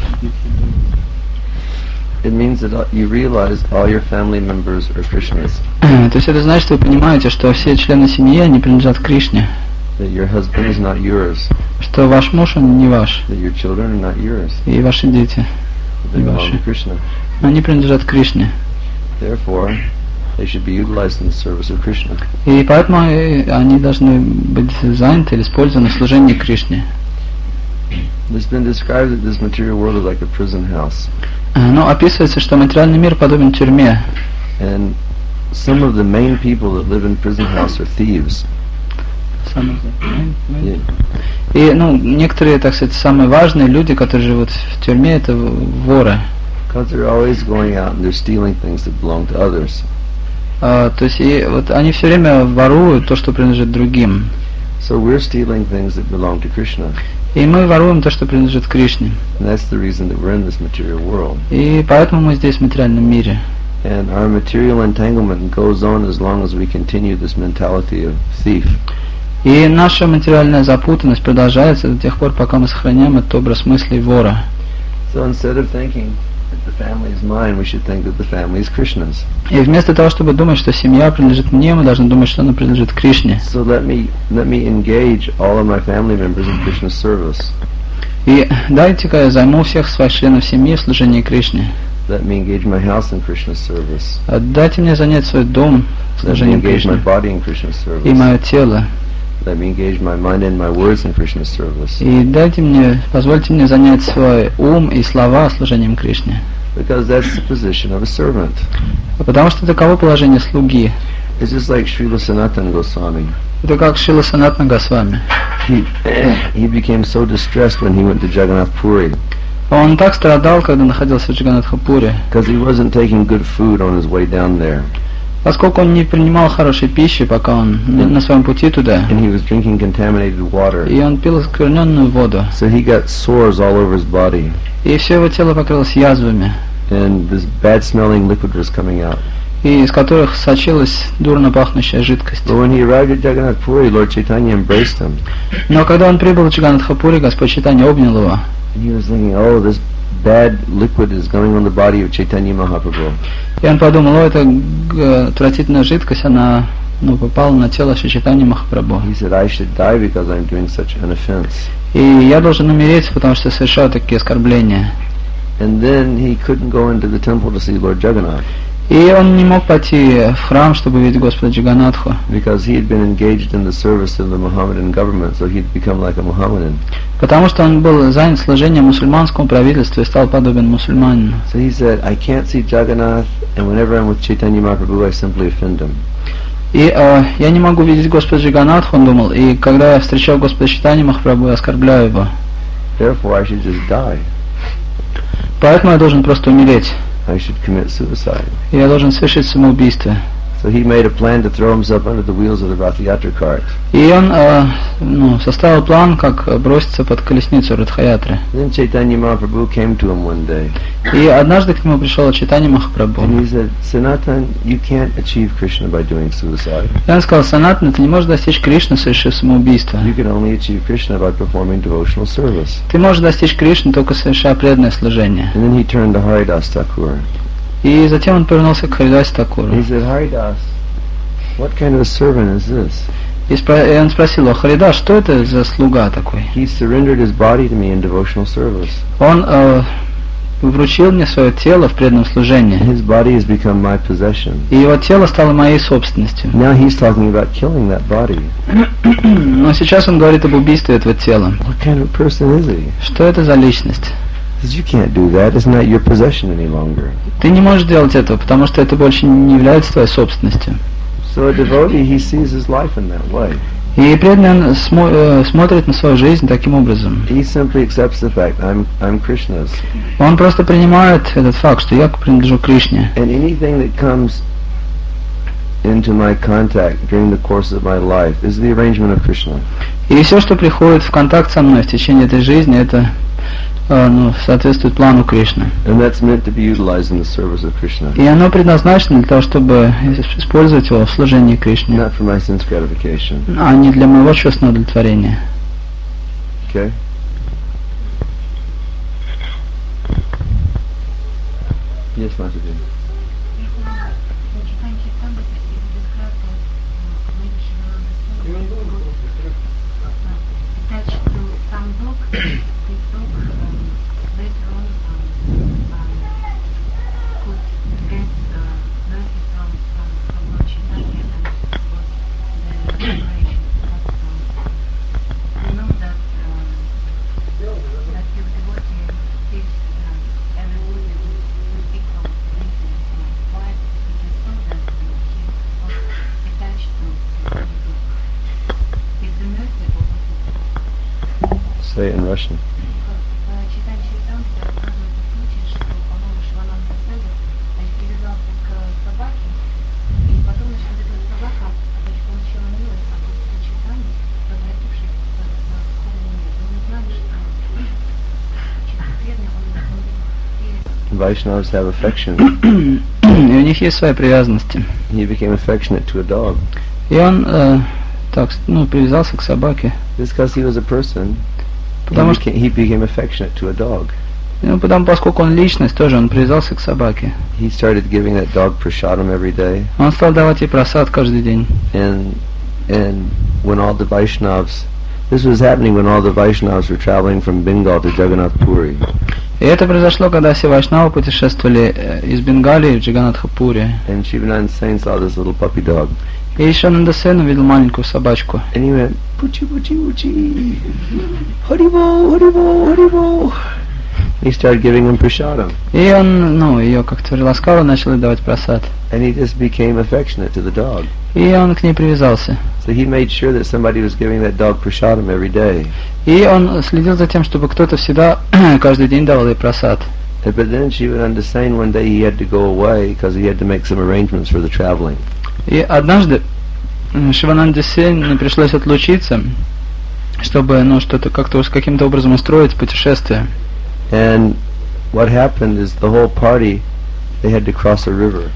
Speaker 2: It means that uh, you realize all your family members are Krishnas.
Speaker 1: То есть это значит, что вы понимаете, что все члены семьи, они принадлежат Кришне.
Speaker 2: That your husband is not yours.
Speaker 1: Что ваш муж, он не ваш.
Speaker 2: That your children are not yours.
Speaker 1: И ваши дети,
Speaker 2: They
Speaker 1: не
Speaker 2: belong
Speaker 1: ваши.
Speaker 2: to Krishna.
Speaker 1: Они принадлежат Кришне.
Speaker 2: Therefore, they should be utilized in the service of Krishna.
Speaker 1: И поэтому э, они должны быть заняты или использованы в служении Кришне.
Speaker 2: It's been described that this material world is like a prison house.
Speaker 1: Но описывается, что материальный мир подобен тюрьме.
Speaker 2: And some of the main people that live in prison house are thieves. Yeah.
Speaker 1: И ну, некоторые, так сказать, самые важные люди, которые живут в тюрьме, это воры.
Speaker 2: Because they're always going out and they're stealing things that belong to others.
Speaker 1: А, то есть и вот они все время воруют то, что принадлежит другим.
Speaker 2: So we're stealing things that belong to Krishna.
Speaker 1: И мы воруем то, что принадлежит Кришне.
Speaker 2: And that's the reason that we're in this material world.
Speaker 1: И поэтому мы здесь в материальном мире.
Speaker 2: And our material entanglement goes on as long as we continue this mentality of thief.
Speaker 1: И наша материальная запутанность продолжается до тех пор, пока мы сохраняем этот образ мыслей вора.
Speaker 2: So instead of thinking that the family is mine, we should think that the family is Krishna's.
Speaker 1: И вместо того, чтобы думать, что семья принадлежит мне, мы должны думать, что она принадлежит Кришне.
Speaker 2: So let me let me engage all of my family members in Krishna's service.
Speaker 1: И дайте-ка я займу всех своих членов семьи в служении Кришне.
Speaker 2: Let me engage my house in Krishna's service.
Speaker 1: Дайте мне занять свой дом в
Speaker 2: Let me
Speaker 1: служении
Speaker 2: engage my
Speaker 1: Кришне.
Speaker 2: body in Krishna's
Speaker 1: И
Speaker 2: service.
Speaker 1: мое тело.
Speaker 2: Let me engage my mind and my words in Krishna's service.
Speaker 1: И дайте мне, позвольте мне занять свой ум и слова служением Кришне.
Speaker 2: Because that's the position of a servant.
Speaker 1: Потому что таково положение слуги.
Speaker 2: It's just like Srila Sanatana Goswami.
Speaker 1: Это как Шрила Санатана Госвами.
Speaker 2: He he became so distressed when he went to Jagannath Puri
Speaker 1: Он так страдал, когда находился в Джаганатхапуре,
Speaker 2: because he wasn't taking good food on his way down there,
Speaker 1: поскольку он не принимал хорошей пищи, пока он на, на своем пути туда,
Speaker 2: and he was drinking contaminated water.
Speaker 1: и он пил оскверненную воду,
Speaker 2: So he got sores all over his body,
Speaker 1: и все его тело покрылось язвами,
Speaker 2: and this bad-smelling liquid was coming out.
Speaker 1: и из которых сочилась дурно пахнущая жидкость.
Speaker 2: But when he arrived at Jagannath Puri, Lord Chaitanya embraced him,
Speaker 1: Но когда он прибыл в Джаганатхапуре, Господь Чайтанья обнял его,
Speaker 2: and he was thinking, "Oh, this bad liquid is going on the body of Chaitanya Mahaprabhu."
Speaker 1: и он подумал, о, эта г- отвратительная жидкость, она ну, попала на тело Шри Чайтаньи Махапрабху.
Speaker 2: He said, "I should die because I'm doing such an offense."
Speaker 1: И я должен умереть, потому что совершаю такие оскорбления.
Speaker 2: And then he couldn't go into the temple to see Lord Jagannath
Speaker 1: И он не мог пойти в храм, чтобы видеть Господа Джаганатху,
Speaker 2: because he had been engaged in the service of the Mohammedan government, so he'd become like a Mohammedan.
Speaker 1: потому что он был занят служением мусульманскому правительству и стал подобен мусульманину.
Speaker 2: So he said, "I can't see Jagannath, and whenever I'm with Chaitanya Mahaprabhu, I simply offend him."
Speaker 1: И э, я не могу видеть Господа Джаганатху, он думал, и когда я встречал Господа Чайтаньи Махапрабху, я оскорбляю его.
Speaker 2: Therefore, I should just die.
Speaker 1: Поэтому я должен просто умереть.
Speaker 2: I should commit suicide.
Speaker 1: И я должен совершить самоубийство.
Speaker 2: So he made a plan to throw himself under the wheels of the Rathayatra cart.
Speaker 1: И он э, ну, составил план, как броситься под колесницу Радхаятры.
Speaker 2: Then Chaitanya Mahaprabhu came to him one day,
Speaker 1: И однажды к нему пришел Чайтанья Махапрабху.
Speaker 2: and he said, "Sanatan, you can't achieve Krishna by doing suicide.
Speaker 1: И он сказал, Санатана, ты не можешь достичь Кришны, совершив самоубийство.
Speaker 2: You can only achieve Krishna by performing devotional service."
Speaker 1: Ты можешь достичь Кришны, только совершая преданное служение.
Speaker 2: And then he turned to Haridas Thakur.
Speaker 1: И затем он повернулся к Харидасе
Speaker 2: He
Speaker 1: Такуру.
Speaker 2: said, "Haridas, what kind of a servant is this?
Speaker 1: И, спро- и он спросил, о, Харидас, что это за слуга такой?
Speaker 2: He surrendered his body to me in devotional service.
Speaker 1: Он э, вручил мне свое тело в преданном служении.
Speaker 2: His body has become my possession.
Speaker 1: И его тело стало моей собственностью.
Speaker 2: Now he's talking about killing that body.
Speaker 1: Но сейчас он говорит об убийстве этого тела.
Speaker 2: What kind of person is he?
Speaker 1: Что это за личность?
Speaker 2: He says, "You can't do that. It's not your possession any longer."
Speaker 1: Ты не можешь делать этого, потому что это больше не является твоей собственностью.
Speaker 2: So a devotee, he sees his life in that way.
Speaker 1: И преданный он смо- э, смотрит на свою жизнь таким образом.
Speaker 2: He simply accepts the fact, I'm, I'm Krishna's.
Speaker 1: Он просто принимает этот факт, что я принадлежу Кришне.
Speaker 2: And anything that comes into my contact during the course of my life is the arrangement of Krishna.
Speaker 1: И все, что приходит в контакт со мной в течение этой жизни, это э, ну, соответствует плану Кришны.
Speaker 2: And that's meant to be utilized in the service of Krishna.
Speaker 1: И оно предназначено для того, чтобы использовать его в служении Кришне,
Speaker 2: Not for my sense gratification.
Speaker 1: а не для моего чувственного удовлетворения.
Speaker 2: Okay? Yes, Mataji.
Speaker 4: Attached to some dog, this dog um, later on um, um, could get uh, mercy from from from Lord Chaitanya and was the liberation. But um, we know that um, that his devotee gives um, everybody with equal reason uh, why it is so that uh, he was attached to the dog. Is the mercy or what is it?
Speaker 2: Say it in Russian.
Speaker 4: В читании Чайтамриты рассказывается случай, что, по-моему, Шивананда Саду привязался к собаке, и потом, значит, вот эта собака, значит, получила милость от Господа Чайтани, возвратившись в духовный мир. Но мы знаем, что чистокровный он есть.
Speaker 2: Vaishnavas have affection.
Speaker 1: И у них есть свои привязанности.
Speaker 2: He became affectionate to a dog.
Speaker 1: И он э, так, ну, привязался к собаке.
Speaker 2: Just because he was a person, he
Speaker 1: Потому что,
Speaker 2: became, he became affectionate to a dog.
Speaker 1: ну, потому, поскольку он личность, тоже он привязался к собаке.
Speaker 2: He started giving that dog prasadam every day.
Speaker 1: Он стал давать ей просад каждый день.
Speaker 2: And and when all the Vaishnavas, this was happening when all the Vaishnavas were traveling from Bengal to Jagannath Puri.
Speaker 1: И это произошло, когда все вайшнавы путешествовали э, из Бенгалии в Джаганатхапури.
Speaker 2: And Shivananda Sain saw this little puppy dog.
Speaker 1: И еще Нандасен увидел маленькую собачку.
Speaker 2: And he went, Puchi, Puchi, Puchi, Haribo, Haribo, Haribo. He started giving him prasadam.
Speaker 1: И он, ну, ее как-то приласкал и начал ей давать просад.
Speaker 2: And he just became affectionate to the dog.
Speaker 1: И он к ней привязался.
Speaker 2: So he made sure that somebody was giving that dog prasadam every day.
Speaker 1: И он следил за тем, чтобы кто-то всегда каждый день давал ей просад.
Speaker 2: And, but then Shivananda Sain, one day he had to go away because he had to make some arrangements for the traveling.
Speaker 1: И однажды м, Шивананде Сен пришлось отлучиться, чтобы, ну, что-то как-то с каким-то образом устроить путешествие.
Speaker 2: And what happened is the whole party, they had to cross a river.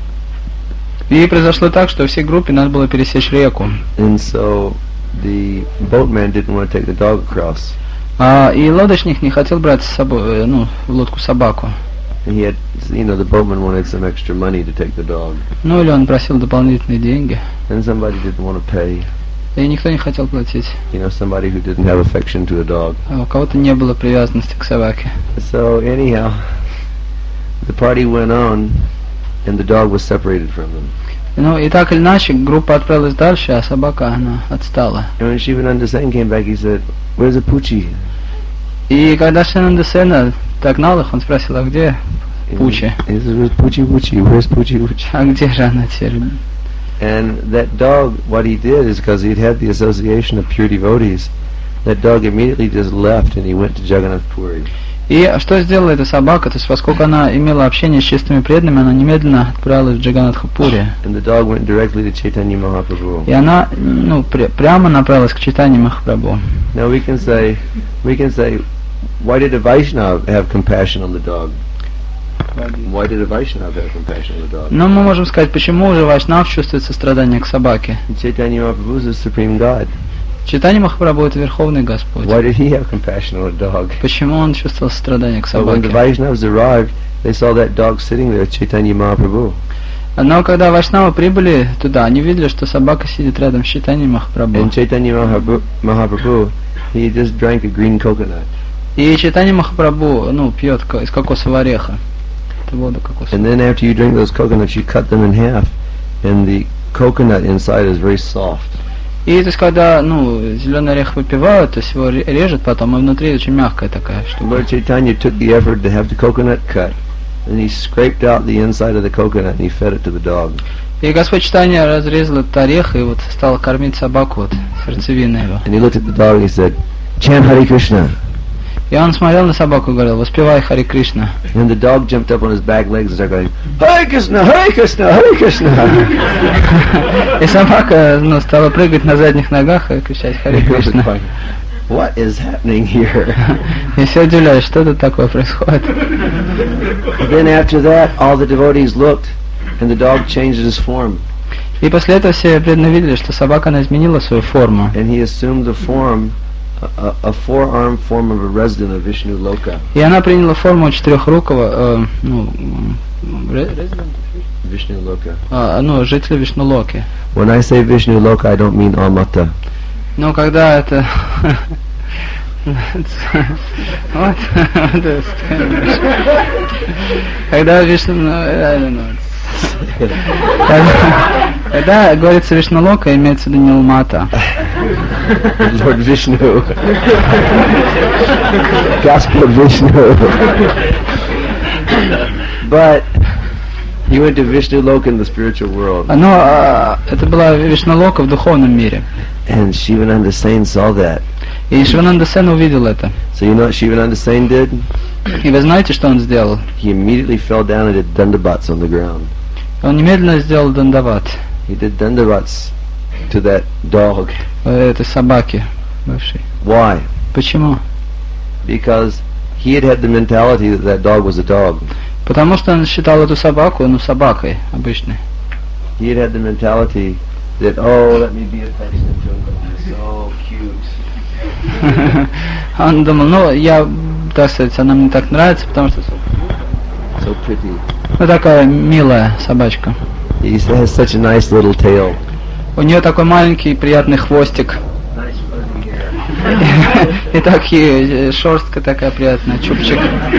Speaker 1: И произошло так, что всей группе надо было пересечь реку.
Speaker 2: And so the boatman didn't want to take the dog across.
Speaker 1: А, и лодочник не хотел брать с собой, э, ну, в лодку собаку.
Speaker 2: And he had, you know, the boatman wanted some extra money to take the dog.
Speaker 1: Ну, или он просил дополнительные деньги.
Speaker 2: And somebody didn't want to pay.
Speaker 1: И никто не хотел платить.
Speaker 2: You know, somebody who didn't have affection to a dog.
Speaker 1: А у кого-то не было привязанности к собаке.
Speaker 2: So anyhow, the party went on, and the dog was separated from them.
Speaker 1: Ну, и так или иначе, группа отправилась дальше, а собака, она отстала.
Speaker 2: And when Shivananda Sain came back, he said, "Where's the Poochie?"
Speaker 1: И когда Шивананда Сена догнал их, он спросил, а где Пучи?
Speaker 2: He said, "Where's Poochie Poochie? Where's Poochie Poochie?"
Speaker 1: А где же она теперь?
Speaker 2: And that dog, what he did is because he'd had the association of pure devotees, that dog immediately just left and he went to Jagannath Puri.
Speaker 1: И что сделала эта собака? То есть, поскольку она имела общение с чистыми преданными, она немедленно отправилась в Джаганатхапури.
Speaker 2: And the dog went directly to Chaitanya Mahaprabhu.
Speaker 1: И она, ну, пря- прямо направилась к Чайтанье Махапрабху.
Speaker 2: Now we can say, we can say, why did a Vaishnava have compassion on the dog? Why did a Vaishnava have compassion on the dog?
Speaker 1: Но мы можем сказать, почему уже Вайшнав чувствует сострадание к собаке?
Speaker 2: Chaitanya Mahaprabhu is the supreme God.
Speaker 1: Чайтанья Махапрабху — это Верховный Господь.
Speaker 2: Why did he have compassion on a dog?
Speaker 1: Почему он чувствовал сострадание к
Speaker 2: But when the
Speaker 1: собаке?
Speaker 2: Vaishnavas arrived, they saw that dog sitting there with Chaitanya Mahaprabhu.
Speaker 1: Но когда Вайшнавы прибыли туда, они видели, что собака сидит рядом с Чайтаньей Махапрабху.
Speaker 2: And Chaitanya Mahaprabhu, Mahaprabhu, he just drank a green coconut.
Speaker 1: И Чайтанья Махапрабху, ну, пьет ко- из кокосового ореха. Это вода кокосовая.
Speaker 2: And then after you drink those coconuts, you cut them in half, and the coconut inside is very soft.
Speaker 1: И то есть, когда, ну, зеленый орех выпивают, то есть его ре- режет потом, и внутри очень мягкая такая штука.
Speaker 2: Lord Chaitanya took the effort to have the coconut cut, And he scraped out the inside of the coconut and he fed it to the dog.
Speaker 1: И Господь Чайтанья разрезал этот орех и вот стал кормить собаку, вот, сердцевиной его.
Speaker 2: And he looked at the dog and he said, "Chant Hare Krishna."
Speaker 1: И он смотрел на собаку и говорил: воспевай Хари Кришна.
Speaker 2: And the dog jumped up on his back legs and started going, "Hare Krishna, Hare Krishna, Hare Krishna."
Speaker 1: И собака, ну, стала прыгать на задних ногах и кричать Хари Кришна.
Speaker 2: What is happening here?
Speaker 1: И все удивлялись, что тут такое происходит.
Speaker 2: Then after that, all the devotees looked, and the dog changed his form.
Speaker 1: И после этого все преданные видели, что собака, она изменила свою форму.
Speaker 2: And he assumed the form, a, a four-armed form of a resident of Vishnu Loka.
Speaker 1: И она приняла форму четырехрукого, э, ну,
Speaker 2: Vishnu Loka.
Speaker 1: э, ну, жителя Вишну-Локи.
Speaker 2: When I say Vishnu Loka, I don't mean Almata.
Speaker 1: Ну, когда это... Вот, когда Вишну... Когда говорится Вишну-Лока, имеется в виду не Алмата.
Speaker 2: Lord Vishnu. Gospel of Vishnu. But he went to Vishnu Loka in the spiritual world.
Speaker 1: Но это была Вишну-Лока в духовном мире.
Speaker 2: And Shivananda Sain saw that.
Speaker 1: И Шивананда Сен увидел это.
Speaker 2: So you know what Shivananda Sain did?
Speaker 1: И вы знаете, что он сделал?
Speaker 2: He immediately fell down and did dandavats on the ground.
Speaker 1: Он немедленно сделал дандават
Speaker 2: He did dandavats to that dog.
Speaker 1: этой собаке бывшей.
Speaker 2: Why?
Speaker 1: Почему?
Speaker 2: Because he had had the mentality that that dog was a dog.
Speaker 1: Потому что он считал эту собаку, ну, собакой обычной.
Speaker 2: He had had the mentality that, oh, let me be affectionate to him, he's so cute.
Speaker 1: Он думал, ну, я, так сказать, она мне так нравится, потому что
Speaker 2: So pretty.
Speaker 1: ну, такая милая собачка.
Speaker 2: He has such a nice little tail.
Speaker 1: У нее такой маленький приятный хвостик.
Speaker 2: Nice fuzzy hair.
Speaker 1: И такие, шерстка такая приятная, чубчик.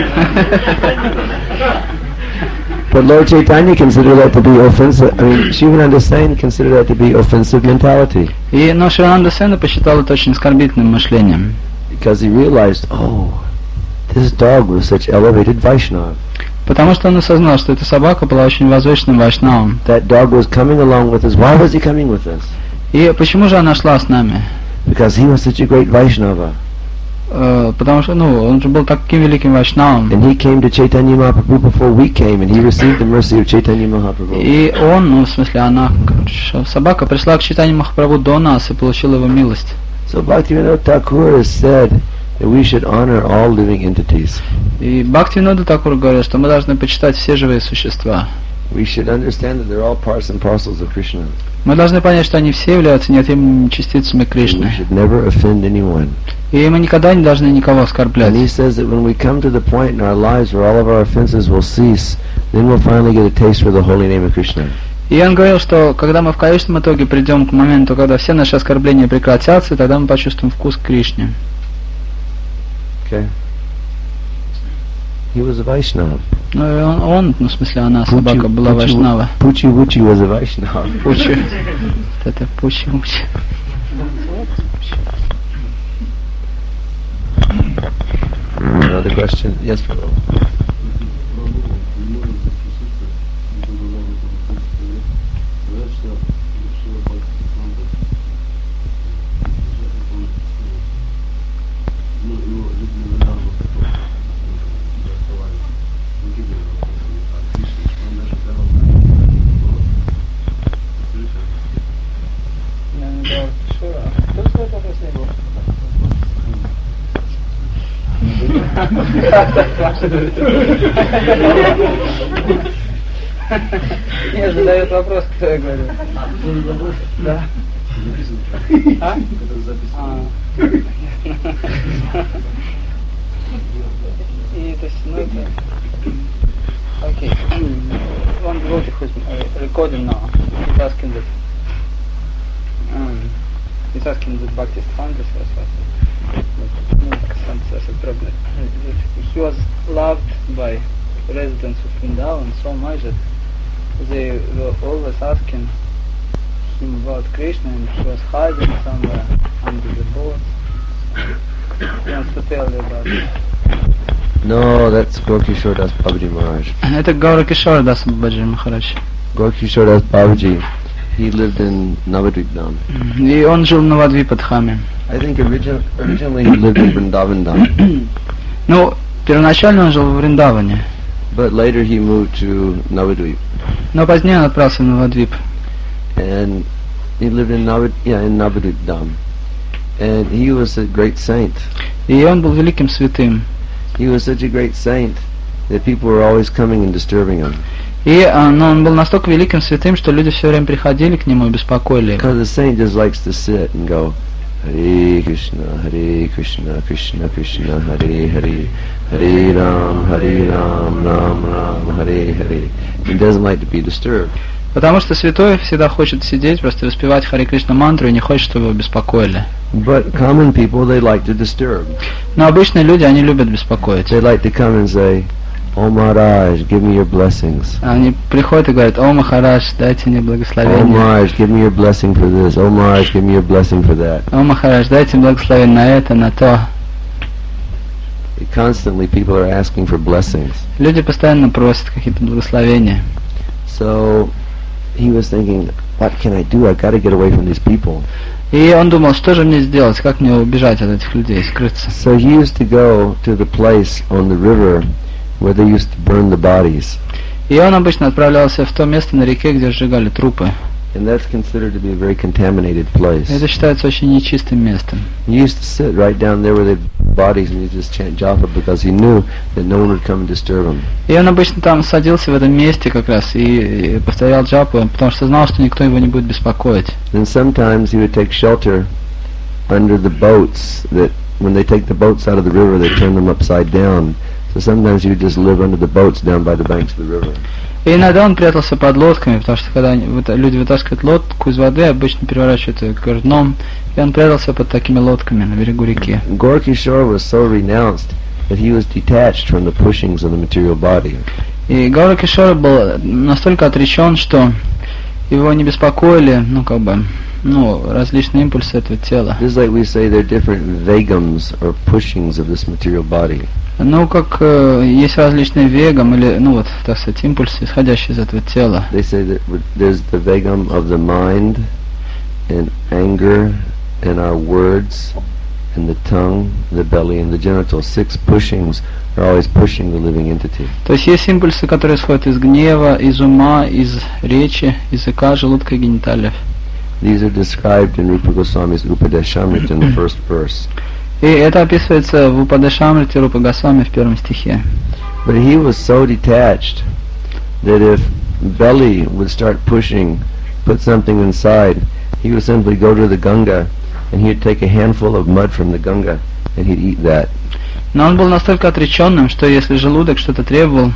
Speaker 2: But Lord Chaitanya considered that to be offensive. I mean, Shivananda Sain considered that to be offensive mentality.
Speaker 1: И, но Шивананда Сена посчитал это очень оскорбительным мышлением.
Speaker 2: Because he realized, oh, this dog was such elevated Vaishnava.
Speaker 1: Потому что он осознал, что эта собака была очень возвышенным вайшнавом.
Speaker 2: That dog was coming along with us. Why was he coming with us?
Speaker 1: И почему же она шла с нами?
Speaker 2: Because he was such a great Vaishnava.
Speaker 1: Э, потому что, ну, он же был таким великим вайшнавом.
Speaker 2: And he came to Chaitanya Mahaprabhu before we came, and he received the mercy of Chaitanya Mahaprabhu.
Speaker 1: И он, ну, в смысле, она, собака пришла к Чайтанье Махапрабху до нас и получила его милость.
Speaker 2: So Bhaktivinoda Thakur has said that we should honor all living entities.
Speaker 1: И Бхактивинода Такур говорил, что мы должны почитать все живые существа.
Speaker 2: We should understand that they're all parts and parcels of Krishna.
Speaker 1: Мы должны понять, что они все являются неотъемлемыми частицами
Speaker 2: We
Speaker 1: Кришны.
Speaker 2: should never offend anyone.
Speaker 1: И мы никогда не должны никого оскорблять.
Speaker 2: And he says that when we come to the point in our lives where all of our offenses will cease, then we'll finally get a taste for the holy name of Krishna.
Speaker 1: И он говорил, что когда мы в конечном итоге придем к моменту, когда все наши оскорбления прекратятся, тогда мы почувствуем вкус к Кришне.
Speaker 2: Okay? He was a Vaishnava.
Speaker 1: Ну и он, он, ну в смысле она, собака, была
Speaker 2: Puchi-
Speaker 1: вайшнава.
Speaker 2: Puchi Wuchi was a Vaishnava.
Speaker 1: Пучи. Это пучи, пучи.
Speaker 2: Another question? Yes, Prabhu.
Speaker 1: Нет, задает вопрос, кто я говорю. Да. А? А. И это, ну это... Окей. Он wrote it recording now. He's asking that... Um, he's asking that Bhakti Siddhanta Saraswati. He was loved by residents of Vrindavan so much that they were always asking him about Krishna, and he was hiding somewhere under the board. He wants to tell you about it.
Speaker 2: No, that's Gorkishore Das Babaji Maharaj.
Speaker 1: Это Гауракишора Дас Бабаджи Махарадж.
Speaker 2: Gorkishore Das Babaji, he lived in Navadvip Dham.
Speaker 1: И он жил в Навадвипадхаме.
Speaker 2: I think origin- originally he lived in Vrindavan Dham,
Speaker 1: Ну, первоначально он жил в Вриндаване,
Speaker 2: but later he moved to Navadvip.
Speaker 1: но позднее он отправился в Навадвип.
Speaker 2: And he lived in Navad, yeah, in Navadvip Dham. And he was a great saint.
Speaker 1: И он был великим святым.
Speaker 2: He was such a great saint that people were always coming and disturbing him.
Speaker 1: И а, но он был настолько великим святым, что люди все время приходили к нему и беспокоили его.
Speaker 2: Because the saint just likes to sit and go, Hare Krishna, Hare Krishna, Krishna Krishna, Hare Hare, Hare Ram, Hare Ram, Ram Ram, Hare Hare. He doesn't like to be disturbed.
Speaker 1: Потому что святой всегда хочет сидеть, просто распевать Харе Кришна мантру и не хочет, чтобы его беспокоили.
Speaker 2: But common people, they like to disturb.
Speaker 1: Но обычные люди, они любят беспокоить.
Speaker 2: They like to come and say, Oh Maharaj, give me your blessings.
Speaker 1: Они приходят и говорят: «О, Махарадж, дайте мне
Speaker 2: Oh
Speaker 1: благословение.
Speaker 2: Maharaj, give me your blessing for this. Oh Maharaj, give me your blessing for that.
Speaker 1: О, Махарадж, дайте благословение на это, на то».
Speaker 2: Constantly people are asking for blessings.
Speaker 1: Люди постоянно просят какие-то благословения.
Speaker 2: So he was thinking, what can I do? I've got to get away from these people.
Speaker 1: И он думал, что же мне сделать, как мне убежать от этих людей, скрыться.
Speaker 2: So he used to go to the place on the river where they used to burn the bodies.
Speaker 1: И он обычно отправлялся в то место на реке, где сжигали трупы.
Speaker 2: And that's considered to be a very contaminated place.
Speaker 1: Это считается очень нечистым местом.
Speaker 2: He used to sit right down there where the bodies and he just chant japa because he knew that no one would come and disturb him.
Speaker 1: И он обычно там садился в этом месте как раз и, и повторял джапу, потому что знал, что никто его не будет беспокоить.
Speaker 2: And sometimes he would take shelter under the boats that when they take the boats out of the river they turn them upside down. So sometimes he would just live under the boats down by the banks of the river.
Speaker 1: И иногда он прятался под лодками, потому что когда они, вот, люди вытаскивают лодку из воды, обычно переворачивают ее к дном, и он прятался под такими лодками на берегу реки.
Speaker 2: Gorkishore was so renounced that he was detached from the pushings of the material body.
Speaker 1: И Гауракишора был настолько отречен, что его не беспокоили, ну как бы, ну, различные импульсы этого тела.
Speaker 2: Just like we say, there are different vegams or pushings of this material body.
Speaker 1: Ну, как э, есть различные вегам, или, ну вот, так сказать, импульсы, исходящие из этого тела.
Speaker 2: They say that w- there's the vegam of the mind, and anger, and our words, and the tongue, the belly, and the genitals. Six pushings are always pushing the living entity.
Speaker 1: То есть есть импульсы, которые исходят из гнева, из ума, из речи, языка, желудка и гениталиев.
Speaker 2: These are described in Rupa Goswami's Upadeshamrita in the first verse.
Speaker 1: И это описывается в Упадешамрите Рупа Госвами в первом стихе.
Speaker 2: But he was so detached that if belly would start pushing, put something inside, he would simply go to the Ganga and he'd take a handful of mud from the Ganga and he'd eat that.
Speaker 1: Но он был настолько отреченным, что если желудок что-то требовал,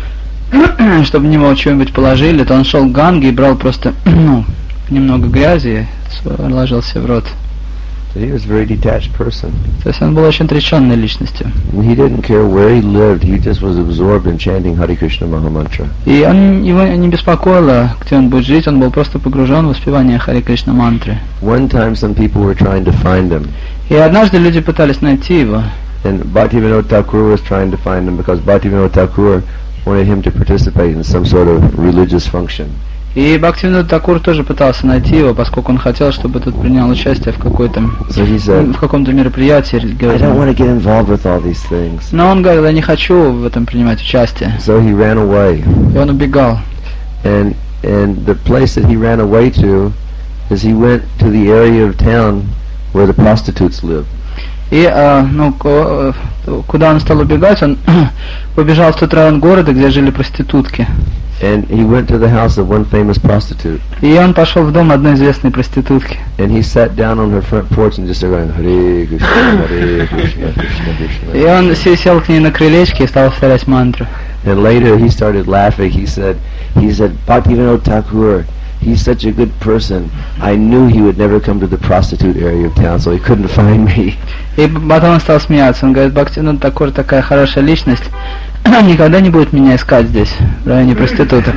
Speaker 1: чтобы в него что-нибудь положили, то он шел к Ганге и брал просто ну, немного грязи и ложился в рот.
Speaker 2: So he was a very detached person.
Speaker 1: То есть он был очень отреченной личностью.
Speaker 2: And he didn't care where he lived, he just was absorbed in chanting Hare Krishna Mahamantra.
Speaker 1: И он, его не беспокоило, где он будет жить, он был просто погружен в воспевание Харе Кришна мантры.
Speaker 2: One time some people were trying to find him,
Speaker 1: И однажды люди пытались найти его.
Speaker 2: and Bhaktivinoda Thakur was trying to find him because Bhaktivinoda Thakur wanted him to participate in some sort of religious function.
Speaker 1: И Бхактивинода Такур тоже пытался найти его, поскольку он хотел, чтобы тот принял участие в какой-то
Speaker 2: So he said,
Speaker 1: в каком-то мероприятии
Speaker 2: I don't
Speaker 1: религиозном.
Speaker 2: want to get involved with all these things.
Speaker 1: Но он говорил: я не хочу в этом принимать участие.
Speaker 2: So he ran away.
Speaker 1: И он убегал.
Speaker 2: And and the place that he ran away to is he went to the area of town where the prostitutes live.
Speaker 1: И а, ну, ко- куда он стал убегать, он побежал в тот район города, где жили проститутки.
Speaker 2: And he went to the house of one famous prostitute.
Speaker 1: И он пошел в дом одной известной проститутки.
Speaker 2: And he sat down on her front porch and just started going, Hare Krishna, Hare Krishna, Krishna Krishna.
Speaker 1: И он се- сел к ней на крылечке и стал повторять мантру.
Speaker 2: And later he started laughing. He said, he said, Bhaktivinoda Thakur, he's such a good person. I knew he would never come to the prostitute area of town, so he couldn't find me.
Speaker 1: И потом он стал смеяться. Он говорит: Бхактивинода Такур такая хорошая личность, никогда не будет меня искать здесь, в районе проституток.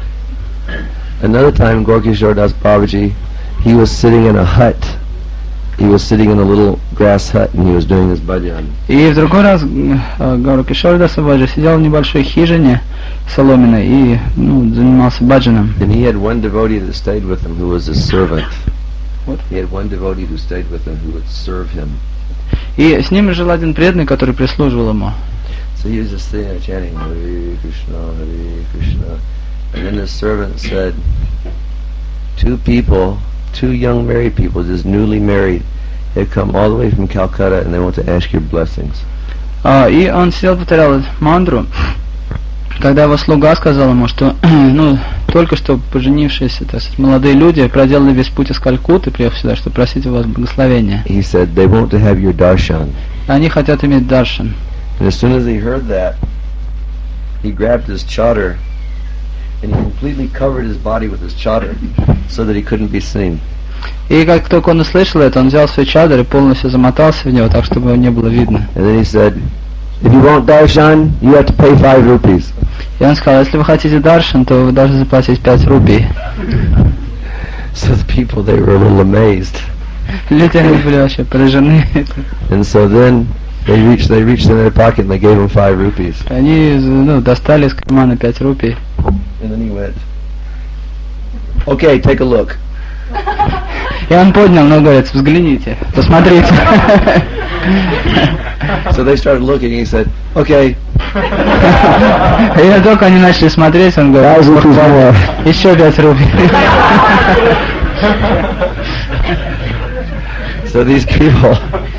Speaker 2: Another time, Gorkishore Das Babaji, he was sitting in a hut he was sitting in a little grass hut and he was doing his bhajan.
Speaker 1: И в другой раз э, Гауру Кишор Дас Бабаджи сидел в небольшой хижине соломенной и ну, занимался баджаном.
Speaker 2: And he had one devotee that stayed with him who was his servant.
Speaker 1: What?
Speaker 2: He had one devotee who stayed with him who would serve him.
Speaker 1: И с ним жил один преданный, который прислуживал ему.
Speaker 2: So he was just sitting there chanting Hare Krishna, Hare Krishna. And then his servant said, two people, two young married people, just newly married, had come all the way from Calcutta and they want to ask your blessings.
Speaker 1: А, и он сидел, повторял мантру, когда его слуга сказал ему, что ну, только что поженившиеся, так сказать, молодые люди проделали весь путь из Калькутты, приехав сюда, чтобы просить у вас благословения.
Speaker 2: He said, they want to have your darshan.
Speaker 1: Они хотят иметь даршан.
Speaker 2: And as soon as he heard that, he grabbed his chadar and he completely covered his body with his chadar so that he couldn't be seen.
Speaker 1: И как только он услышал это, он взял свой чадр и полностью замотался в него, так чтобы его не было видно.
Speaker 2: And then he said, if you want darshan, you have to pay five rupees.
Speaker 1: И он сказал, если вы хотите даршан, то вы должны заплатить пять рупий.
Speaker 2: So the people, they were a little amazed.
Speaker 1: Люди они были вообще поражены.
Speaker 2: And so then they reached, they reached in their pocket and they gave him five rupees.
Speaker 1: Они ну, достали из кармана пять рупий.
Speaker 2: And then he went, okay, take a look.
Speaker 1: И он поднял, ну, говорит, взгляните, посмотрите.
Speaker 2: So they started looking and he said, okay.
Speaker 1: И только они начали смотреть, он говорит, еще пять рупий.
Speaker 2: So these people,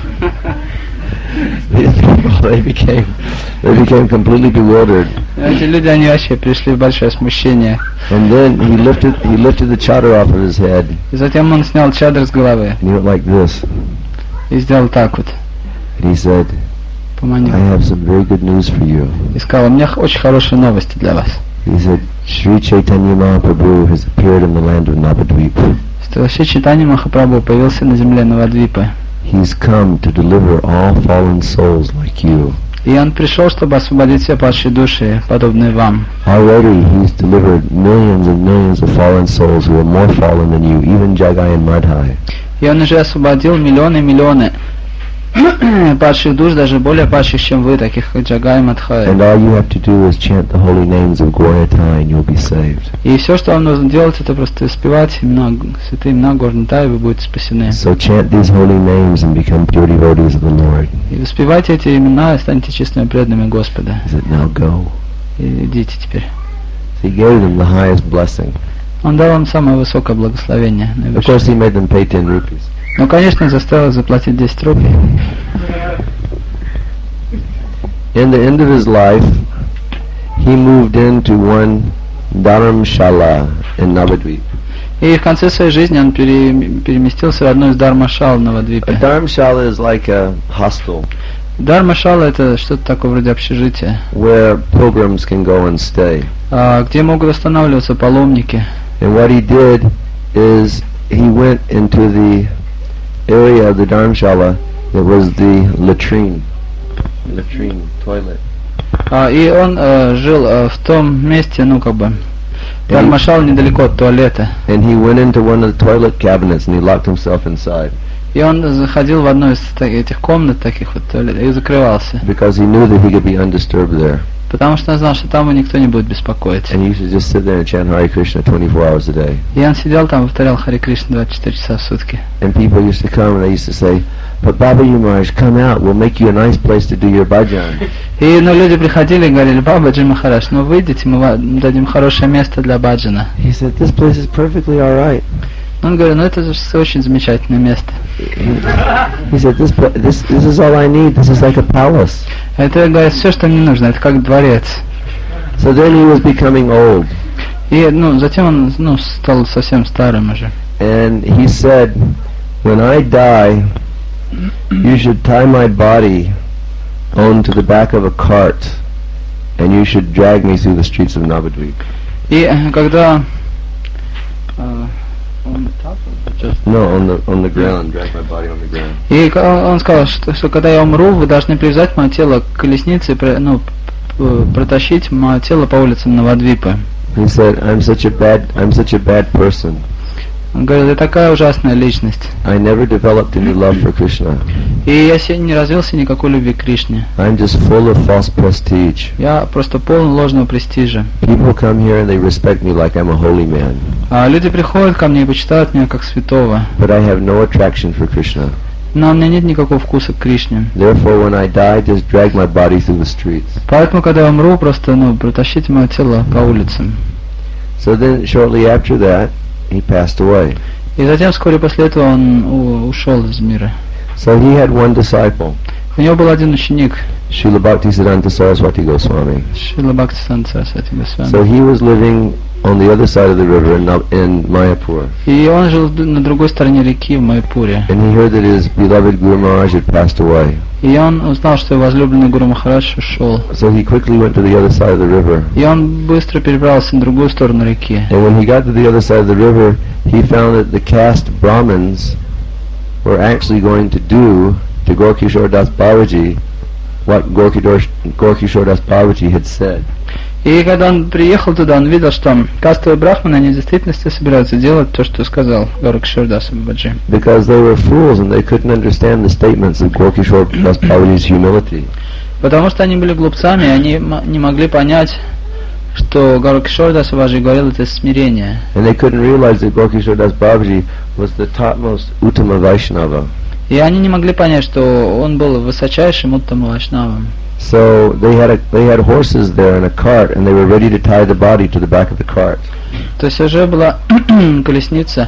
Speaker 2: these people, they became, they became completely bewildered.
Speaker 1: Эти люди, они вообще пришли в большое смущение.
Speaker 2: And then he lifted, he lifted the chadar off of his head.
Speaker 1: И затем он снял чадр с головы.
Speaker 2: And he went like this.
Speaker 1: И сделал так вот.
Speaker 2: And he said,
Speaker 1: Поманил.
Speaker 2: I have some very good news for you.
Speaker 1: И сказал, у меня очень хорошие новости для вас.
Speaker 2: He said, Sri Chaitanya Mahaprabhu has appeared in the land of Navadvip.
Speaker 1: Что Шри Чайтанья Махапрабху появился на земле Навадвипы.
Speaker 2: He's come to deliver all fallen souls like you.
Speaker 1: И он пришел, чтобы освободить все падшие души, подобные вам.
Speaker 2: Already he's delivered millions and millions of fallen souls who are more fallen than you, even Jagai and Madhai.
Speaker 1: И он уже освободил миллионы и миллионы падших душ, даже более падших, чем вы, таких как Джагай и Мадхай.
Speaker 2: And all you have to do is chant the holy names of Gauratai and you'll be saved.
Speaker 1: И все, что вам нужно делать, это просто спевать имена, святые имена Горнатай, и вы будете спасены.
Speaker 2: So chant these holy names and become pure devotees of the Lord.
Speaker 1: И вы спевайте эти имена и станете чистыми преданными Господа.
Speaker 2: He said, now go.
Speaker 1: И идите теперь.
Speaker 2: So he gave them the highest blessing.
Speaker 1: Он дал им самое высокое благословение.
Speaker 2: Of course he made them pay ten rupees.
Speaker 1: Ну, конечно, заставил заплатить десять рупий.
Speaker 2: In the end of his life, he moved into one Dharamshala in Navadvip.
Speaker 1: И в конце своей жизни он пере, переместился в одну из Дharmashal в
Speaker 2: A
Speaker 1: Навадвипе.
Speaker 2: Dharamshala is like a hostel
Speaker 1: Дharmashal это что-то такое вроде общежития,
Speaker 2: where pilgrims can go and stay.
Speaker 1: а, где могут останавливаться паломники.
Speaker 2: And what he did is he went into the area of the Dharamshala that was the latrine. Latrine, toilet.
Speaker 1: А, и он э, жил э, в том месте, ну как бы, Дharmashal недалеко от туалета.
Speaker 2: And he went into one of the toilet cabinets and he locked himself inside.
Speaker 1: И он заходил в одну из та- этих комнат, таких вот туалет, и закрывался.
Speaker 2: Because he knew that he could be undisturbed there.
Speaker 1: Потому что он знал, что там его никто не будет беспокоить.
Speaker 2: And he used to just sit there and chant Hare Krishna twenty-four hours a day.
Speaker 1: И он сидел там, повторял Харе Кришна двадцать четыре часа в сутки.
Speaker 2: And people used to come and they used to say, but Babaji Maharaj, come out, we'll make you a nice place to do your bhajan.
Speaker 1: И ну, люди приходили и говорили, Бабаджи Махарадж, ну выйдите, мы вам дадим хорошее место для баджана.
Speaker 2: He said, this place is perfectly alright.
Speaker 1: Он говорит, ну это же очень замечательное место.
Speaker 2: He said, this, pla- this, this is all I need, this is like a palace.
Speaker 1: Это, говорит, все, что мне нужно, это как дворец.
Speaker 2: So then he was becoming old.
Speaker 1: И ну, затем он ну, стал совсем старым уже.
Speaker 2: And he said, when I die, you should tie my body onto the back of a cart and you should drag me through the streets of Navadvip.
Speaker 1: И э, когда... э, он так вот,
Speaker 2: No, on the on the ground, drag my body on the ground.
Speaker 1: И к- он сказал, что, что когда я умру, вы должны привязать мое тело к колеснице и про- ну, п- протащить мое тело по улицам Навадвипы.
Speaker 2: He said, I'm such a bad, I'm such a bad person.
Speaker 1: Он говорил, я такая ужасная личность.
Speaker 2: I never developed any love for Krishna.
Speaker 1: И я се- не развился никакой любви к Кришне.
Speaker 2: I'm just full of false prestige.
Speaker 1: Я просто полон ложного престижа.
Speaker 2: People come here and they respect me like I'm a holy man.
Speaker 1: А люди приходят ко мне и почитают меня как святого.
Speaker 2: But I have no attraction for Krishna.
Speaker 1: Но у меня нет никакого вкуса к Кришне.
Speaker 2: Therefore, when I die, just drag my body through the streets.
Speaker 1: Поэтому, когда я умру, просто, ну, протащите мое тело по улицам.
Speaker 2: So then, shortly after that, he passed away.
Speaker 1: И затем, вскоре после этого, он у- ушел из мира.
Speaker 2: So he had one disciple,
Speaker 1: У него был один ученик,
Speaker 2: Srila Bhaktisiddhanta Saraswati Goswami.
Speaker 1: Шрила Бхактисиданта Сарасвати
Speaker 2: So
Speaker 1: Госвами.
Speaker 2: he was living on the other side of the river in, Nav- in Mayapur.
Speaker 1: И он жил д- на другой стороне реки, в Майпуре.
Speaker 2: And he heard that his beloved Guru Maharaj had passed away.
Speaker 1: И он узнал, что его возлюбленный Гуру Махарадж ушел.
Speaker 2: So he quickly went to the other side of the river.
Speaker 1: И он быстро перебрался на другую сторону реки.
Speaker 2: And when he got to the other side of the river, he found that the caste Brahmins were actually going to do to Gorkishore Das Babaji what Gorkishore, Gorkishore Das Babaji had said.
Speaker 1: И когда он приехал туда, он видел, что кастовые брахманы, они в действительности собираются делать то, что сказал Горакшор Дас Бабаджи.
Speaker 2: Because they were fools and they couldn't understand the statements of Gorkishore Das Babaji's humility.
Speaker 1: Потому что они были глупцами, и они м- не могли понять, что Горакшор Дас Бабаджи говорил это смирение.
Speaker 2: And they couldn't realize that Gorkishore Das Babaji was the topmost Uttama Vaishnava.
Speaker 1: И они не могли понять, что он был высочайшим Уттама Вайшнавом.
Speaker 2: So they had a, they had horses there in a cart and they were ready to tie the body to the back of the cart.
Speaker 1: То есть уже была колесница,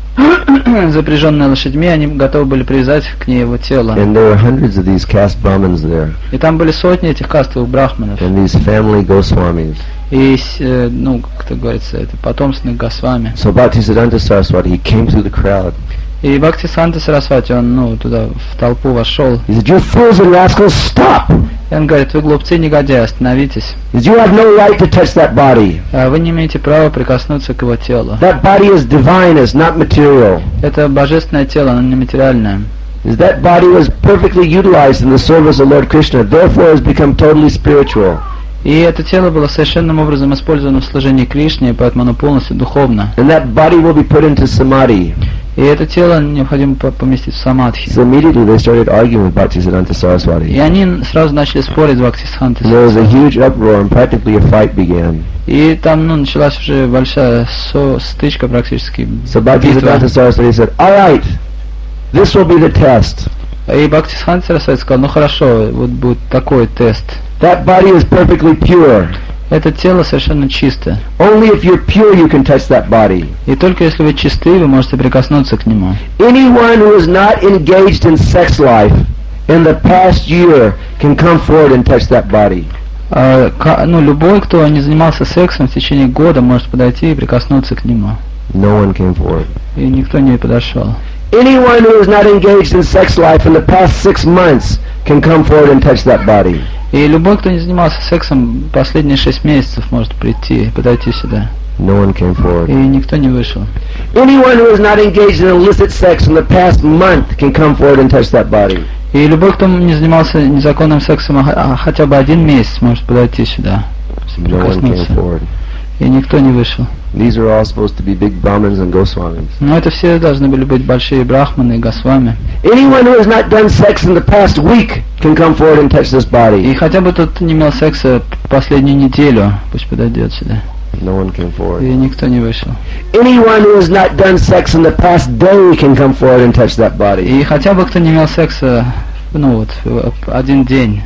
Speaker 1: запряженная лошадьми, они готовы были привязать к ней его тело.
Speaker 2: And there were hundreds of these caste Brahmins there.
Speaker 1: И там были сотни этих кастовых брахманов.
Speaker 2: And these family Goswamis.
Speaker 1: И, с- э, ну, как это говорится, это потомственных Госвами.
Speaker 2: So Bhaktisiddhanta Saraswati, he came through the crowd.
Speaker 1: И Бхактисиданта Сарасвати, он, ну, туда, в толпу вошел.
Speaker 2: He said, "You fools and rascals, stop!
Speaker 1: И он говорит, вы глупцы, негодяи, остановитесь.
Speaker 2: He said, you have no right to touch that body.
Speaker 1: А Вы не имеете права прикоснуться к его телу.
Speaker 2: That body is divine, it's not material.
Speaker 1: Это божественное тело, оно не материальное.
Speaker 2: Is that body was perfectly utilized in the service of Lord Krishna, therefore has become totally spiritual.
Speaker 1: И это тело было совершенным образом использовано в служении Кришне, поэтому оно полностью духовно.
Speaker 2: And that body will be put into samadhi."
Speaker 1: И это тело необходимо по- поместить в самадхи.
Speaker 2: So immediately they started arguing with Bhaktisiddhanta
Speaker 1: И
Speaker 2: Saraswati.
Speaker 1: они сразу начали спорить с Бхактисидантой
Speaker 2: And there was a
Speaker 1: Сарасвати.
Speaker 2: huge uproar and practically a fight began.
Speaker 1: И там, ну, началась уже большая со- стычка практически.
Speaker 2: So
Speaker 1: битва.
Speaker 2: Bhaktisiddhanta Saraswati said, "All right, this will be the test.
Speaker 1: И Бхактисиданта Сарасвати сказал, ну хорошо, вот будет такой тест.
Speaker 2: That body is perfectly pure.
Speaker 1: Это тело совершенно чисто.
Speaker 2: Only if you're pure you can touch that body.
Speaker 1: И только если вы чисты, вы можете прикоснуться к нему.
Speaker 2: Anyone who is not engaged in sex life in the past year can come forward and touch that body."
Speaker 1: А, ка- ну, любой, кто не занимался сексом в течение года, может подойти и прикоснуться к нему.
Speaker 2: No one came forward.
Speaker 1: И никто не подошел.
Speaker 2: Anyone who is not engaged in sex life in the past six months can come forward and touch that body.
Speaker 1: И любой, кто не занимался сексом последние шесть месяцев, может прийти, подойти сюда.
Speaker 2: No one came
Speaker 1: И
Speaker 2: forward.
Speaker 1: никто не вышел.
Speaker 2: Anyone who is not engaged in illicit sex in the past month can come forward and touch that body.
Speaker 1: И любой, кто не занимался незаконным сексом а, а хотя бы один месяц, может подойти сюда,
Speaker 2: No one came
Speaker 1: прикоснуться.
Speaker 2: forward.
Speaker 1: И никто не вышел.
Speaker 2: These are all supposed to be big Brahmins and Goswamis.
Speaker 1: Но это все должны были быть большие брахманы и госвами.
Speaker 2: Anyone who has not done sex in the past week can come forward and touch this
Speaker 1: И
Speaker 2: body.
Speaker 1: хотя бы тот не имел секса последнюю неделю, пусть подойдет сюда.
Speaker 2: No one came
Speaker 1: И
Speaker 2: forward.
Speaker 1: никто не вышел.
Speaker 2: Anyone who has not done sex in the past day can come forward and touch that body.
Speaker 1: И хотя бы кто не имел секса, ну вот, в один день,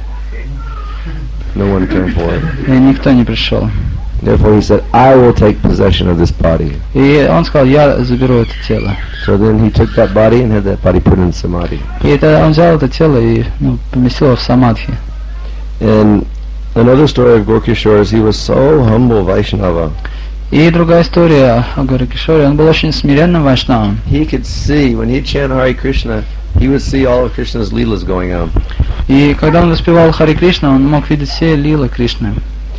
Speaker 2: No one came forward.
Speaker 1: и никто не пришел.
Speaker 2: Therefore he said, "I will take possession of this body."
Speaker 1: И он сказал, я заберу это тело.
Speaker 2: So then he took that body and had that body put in samadhi.
Speaker 1: И тогда он взял это тело и, ну, поместил его в самадхи.
Speaker 2: And another story of Gorkishore is he was so humble Vaishnava.
Speaker 1: И другая история о Горакишоре, он был очень смиренным вайшнавом.
Speaker 2: He could see, when he'd chant Hare Krishna, he would see all of Krishna's leelas going on.
Speaker 1: И когда он воспевал Хари Кришна, он мог видеть все лилы Кришны.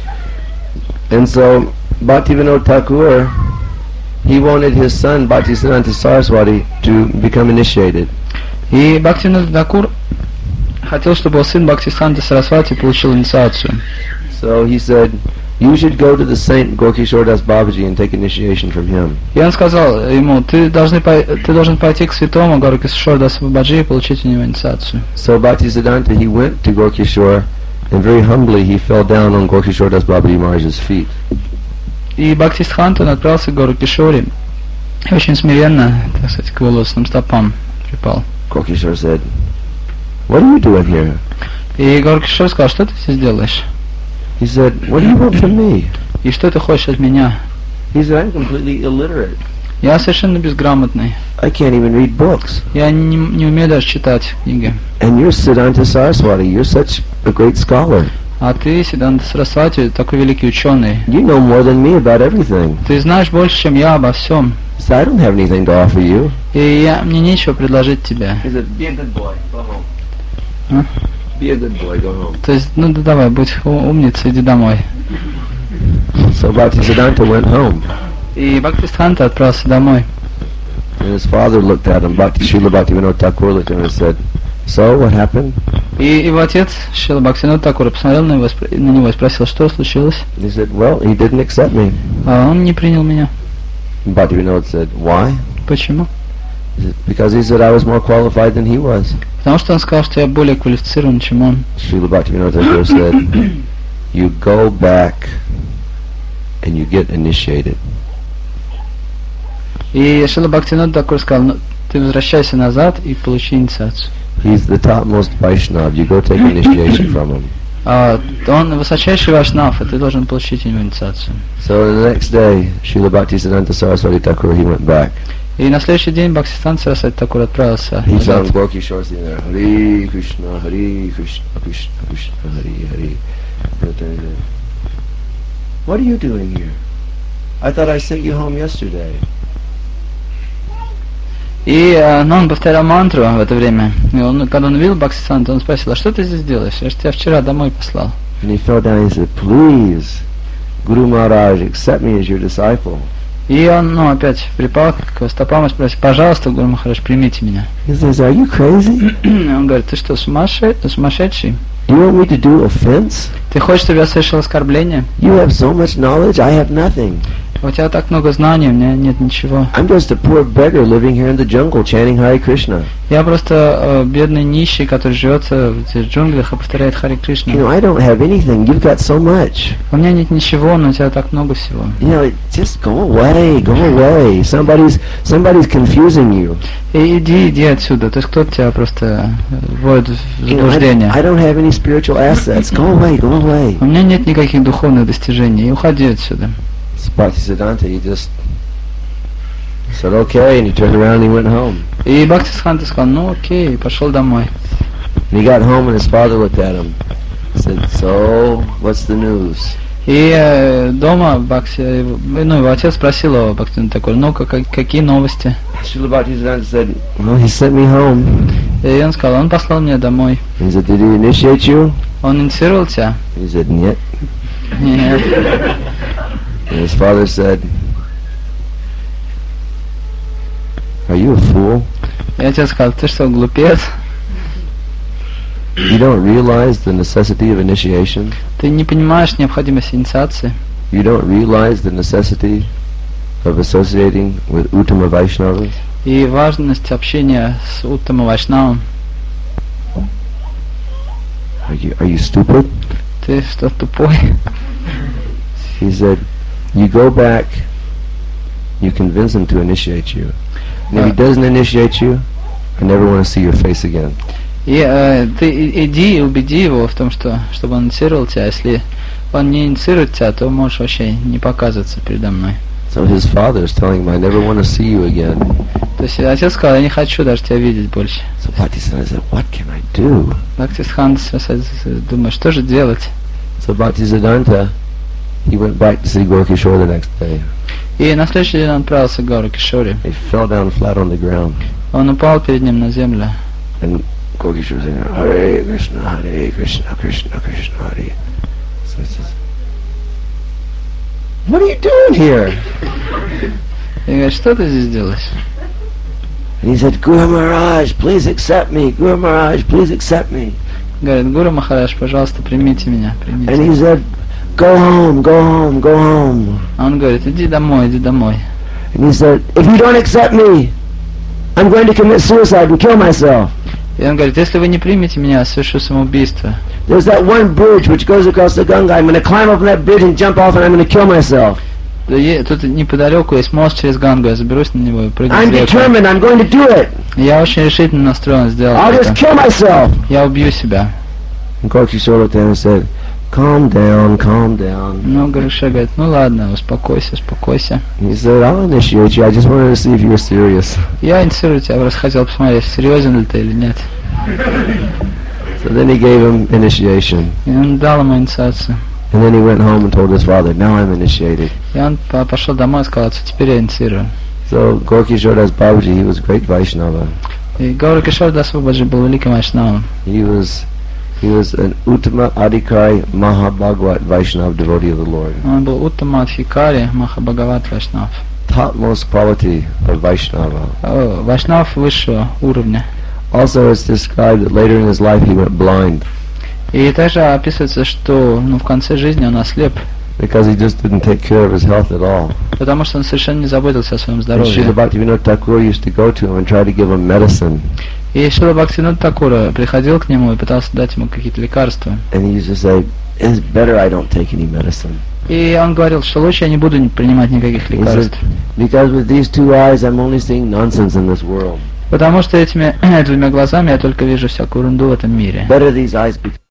Speaker 2: And so Bhaktivinoda Thakur, he wanted his son Bhaktisiddhanta Saraswati to become initiated.
Speaker 1: И Бхактивинода Тхакур хотел, чтобы его сын Бхактисиданта Сарасвати получил инициацию.
Speaker 2: So he said, You should go to the saint Gorkishore Das Babaji and take initiation from him.
Speaker 1: И он сказал ему, ты, должны, пой- ты должен пойти к святому Горкишор Дас Бабаджи и получить у него инициацию.
Speaker 2: So Bhaktisiddhanta, he went to Gorkishore, and very humbly he fell down on Gorkishore Das Babaji Maharaj's feet.
Speaker 1: И Бхактисиддханта, он отправился к Горкишоре и очень смиренно, так сказать, к волосным стопам припал.
Speaker 2: Gorkishore said, "What are you doing here?"
Speaker 1: И Горкишор сказал, что ты здесь делаешь?
Speaker 2: He said, "What do you want from me?"
Speaker 1: И что ты хочешь от меня?
Speaker 2: He said, "I'm completely illiterate.
Speaker 1: Я совершенно безграмотный.
Speaker 2: I can't even read books.
Speaker 1: Я не, не умею даже читать книги.
Speaker 2: And you're Siddhanta Saraswati. You're such a great scholar.
Speaker 1: А ты, Сиддханта Сарасвати, такой великий ученый.
Speaker 2: You know more than me about everything.
Speaker 1: Ты знаешь больше, чем я обо всем.
Speaker 2: So I don't have anything to offer you."
Speaker 1: И я, мне нечего предложить тебе.
Speaker 2: He said, "Be a good boy. Go home.
Speaker 1: Huh?
Speaker 2: Be a good boy. Go home."
Speaker 1: То есть, ну да давай, будь у- умница, иди домой.
Speaker 2: So Bhaktisiddhanta went home,
Speaker 1: И Бхактисиддханта отправился домой.
Speaker 2: and his father looked at him. Bhakti Srila Bhaktivinoda Thakur looked at him and said, "So what happened?"
Speaker 1: И его отец, Шрила Бхактивинода Тхакур, посмотрел на, его, спро- на него и спросил, что случилось.
Speaker 2: He said, "Well, he didn't accept me."
Speaker 1: А он не принял меня.
Speaker 2: Bhaktivinoda said, "Why?"
Speaker 1: Почему?
Speaker 2: He said, "Because he said I was more qualified than he was."
Speaker 1: Потому что он сказал, что я более квалифицирован, чем он.
Speaker 2: Srila Bhaktivinoda Thakur said, "You go back and you get initiated."
Speaker 1: И Шрила Бхактивинода Тхакур сказал, ну, ты возвращайся назад и получи инициацию.
Speaker 2: He's the topmost Vaishnava. You go take initiation from him.
Speaker 1: А, он высочайший вайшнав, и ты должен получить у него инициацию.
Speaker 2: So the next day, Srila Bhaktisiddhanta Saraswati Thakur, he went back.
Speaker 1: И на следующий день Бхактисиддханта Сарасвати Тхакур отправился
Speaker 2: He
Speaker 1: назад.
Speaker 2: found Gorkishore sitting there. Hare Krishna, Hare Krishna, Krishna Krishna, Hare Hare. What are you doing here? I thought I sent you home yesterday.
Speaker 1: И э, ну, он повторял мантру в это время. И он, когда он увидел Бхактисиддханту, он спросил, а что ты здесь делаешь? Я же тебя вчера домой послал.
Speaker 2: And he fell down and he said, "Please, Guru Maharaj, accept me as your disciple."
Speaker 1: И он, ну, опять припал к его стопам и спросил, пожалуйста, Гуру Махарадж, примите меня.
Speaker 2: He says, "Are you crazy?
Speaker 1: Он говорит, ты что, сумасшедший? сумасшедший?
Speaker 2: Do you want me to do offense?
Speaker 1: Ты хочешь, чтобы я совершил оскорбление?
Speaker 2: You have so much knowledge, I have nothing.
Speaker 1: У тебя так много знаний, у меня нет ничего.
Speaker 2: I'm just a poor beggar living here in the jungle chanting Hare Krishna.
Speaker 1: Я просто э, бедный нищий, который живет в этих джунглях и повторяет Харе
Speaker 2: You
Speaker 1: Кришна.
Speaker 2: know, I don't have anything. You've got so much.
Speaker 1: У меня нет ничего, но у тебя так много всего.
Speaker 2: You know, just go away, go away. Somebody's somebody's confusing you.
Speaker 1: И иди, иди отсюда. То есть кто-то тебя просто э, вводит в
Speaker 2: You know, I,
Speaker 1: заблуждение.
Speaker 2: I don't have any spiritual assets. Go away, go away.
Speaker 1: У меня нет никаких духовных достижений. И уходи отсюда.
Speaker 2: So Bhaktisiddhanta, he just said okay, and he turned around and he went home.
Speaker 1: И Бхактисиддханта сказал, ну окей, и пошел домой.
Speaker 2: And he got home, and his father looked at him. Said, "So, what's the news?"
Speaker 1: И э, дома Бхакти, ну, его отец спросил его, Бхактивинода Тхакур, ну как, какие новости?
Speaker 2: Srila Bhaktisiddhanta said, "Well, he sent me home."
Speaker 1: И он сказал, он послал меня домой.
Speaker 2: He said, "Did he initiate you?"
Speaker 1: Он инициировал тебя?
Speaker 2: He said, "Нет."
Speaker 1: Нет.
Speaker 2: And his father said, "Are you a fool?
Speaker 1: И отец сказал, ты что, глупец?
Speaker 2: You don't realize the necessity of initiation?
Speaker 1: Ты не понимаешь необходимость инициации?
Speaker 2: You don't realize the necessity of associating with Uttama Vaishnavas?
Speaker 1: И важность общения с Уттама Вайшнавом?
Speaker 2: Are you, are you stupid?"
Speaker 1: Ты что, тупой?
Speaker 2: He said, "You go back, you convince him to initiate you. And if he doesn't initiate you, I never want to see your face again."
Speaker 1: И э, ты и- иди и убеди его в том, что чтобы он инициировал тебя. Если он не инициирует тебя, то можешь вообще не показываться передо мной.
Speaker 2: So his father is telling him, "I never want to see you again."
Speaker 1: То есть отец сказал, я не хочу даже тебя видеть больше.
Speaker 2: So Bhaktisiddhanta said, "What can I do?"
Speaker 1: Бхактисиддханта думает, что же делать?
Speaker 2: So Bhaktisiddhanta, he went back to see Gorkishore the next day.
Speaker 1: И на следующий день он отправился к Гауру Кишоре.
Speaker 2: He fell down flat on the ground.
Speaker 1: Он упал перед ним на землю.
Speaker 2: And Gorkishore was saying, "Hare Krishna, Hare Krishna, Krishna Krishna, Hare." So he says, "What are you doing here?"
Speaker 1: И говорит, что ты здесь делаешь?
Speaker 2: And he said, "Guru Maharaj, please accept me. Guru Maharaj, please accept me."
Speaker 1: Говорит, Гуру Махарадж, пожалуйста, примите меня,
Speaker 2: And
Speaker 1: примите.
Speaker 2: he said,
Speaker 6: go home, go home, go home.
Speaker 1: А он говорит, иди домой, иди домой.
Speaker 6: And he said, if you don't accept me, I'm going to commit suicide and kill myself.
Speaker 1: И он говорит, если вы не примете меня, я совершу самоубийство.
Speaker 6: There's that one bridge which goes across the Ganga. I'm going to climb up on that bridge and jump off and I'm going to kill myself.
Speaker 1: Тут неподалеку есть мост через Гангу, я заберусь на него и прыгну
Speaker 6: I'm
Speaker 1: с реки.
Speaker 6: determined, I'm going to do it.
Speaker 1: Я очень решительно настроен сделать
Speaker 6: I'll just
Speaker 1: это.
Speaker 6: kill myself.
Speaker 1: Я убью себя.
Speaker 6: And Gorky Shore looked at him and said, calm down, calm down.
Speaker 1: Но Горкши говорит, ну ладно, успокойся, успокойся.
Speaker 6: He said, I'll initiate you. I just wanted to see if you were serious.
Speaker 1: Я инициирую тебя, просто хотел посмотреть, серьезен ли ты или нет.
Speaker 6: So then he gave him initiation.
Speaker 1: И он дал ему инициацию.
Speaker 6: And then he went home and told his father, now I'm initiated.
Speaker 1: И он по- пошел домой и сказал, отцу, теперь я инициирую.
Speaker 6: So Gorky Shore Das Babaji, he was a great Vaishnava.
Speaker 1: И Гауракишор Дас Бабаджи был великим вайшнавом.
Speaker 6: He was he was an Uttama Adhikari Mahabhagwat Vaishnava devotee of the Lord.
Speaker 1: Он был Уттама Адхикари Махабхагават Вайшнав.
Speaker 6: Topmost quality of Vaishnava.
Speaker 1: О, Вайшнав высшего уровня.
Speaker 6: Also it's described that later in his life he went blind
Speaker 1: И также описывается, что ну, в конце жизни он ослеп,
Speaker 6: because he just didn't take care of his health at all.
Speaker 1: потому что он совершенно не заботился о своем
Speaker 6: And
Speaker 1: здоровье.
Speaker 6: Srila Bhaktivinoda Thakur used to go to him and try to give him medicine.
Speaker 1: И Шрила Бхактивинода Такура приходил к нему и пытался дать ему какие-то лекарства.
Speaker 6: And he used to say, it's better I don't take any medicine.
Speaker 1: И он говорил, что лучше я не буду ни- принимать никаких
Speaker 6: He said,
Speaker 1: лекарств.
Speaker 6: because with these two eyes I'm only seeing nonsense in this world.
Speaker 1: Потому что этими двумя глазами я только вижу всякую ерунду в этом мире.
Speaker 6: Better these eyes be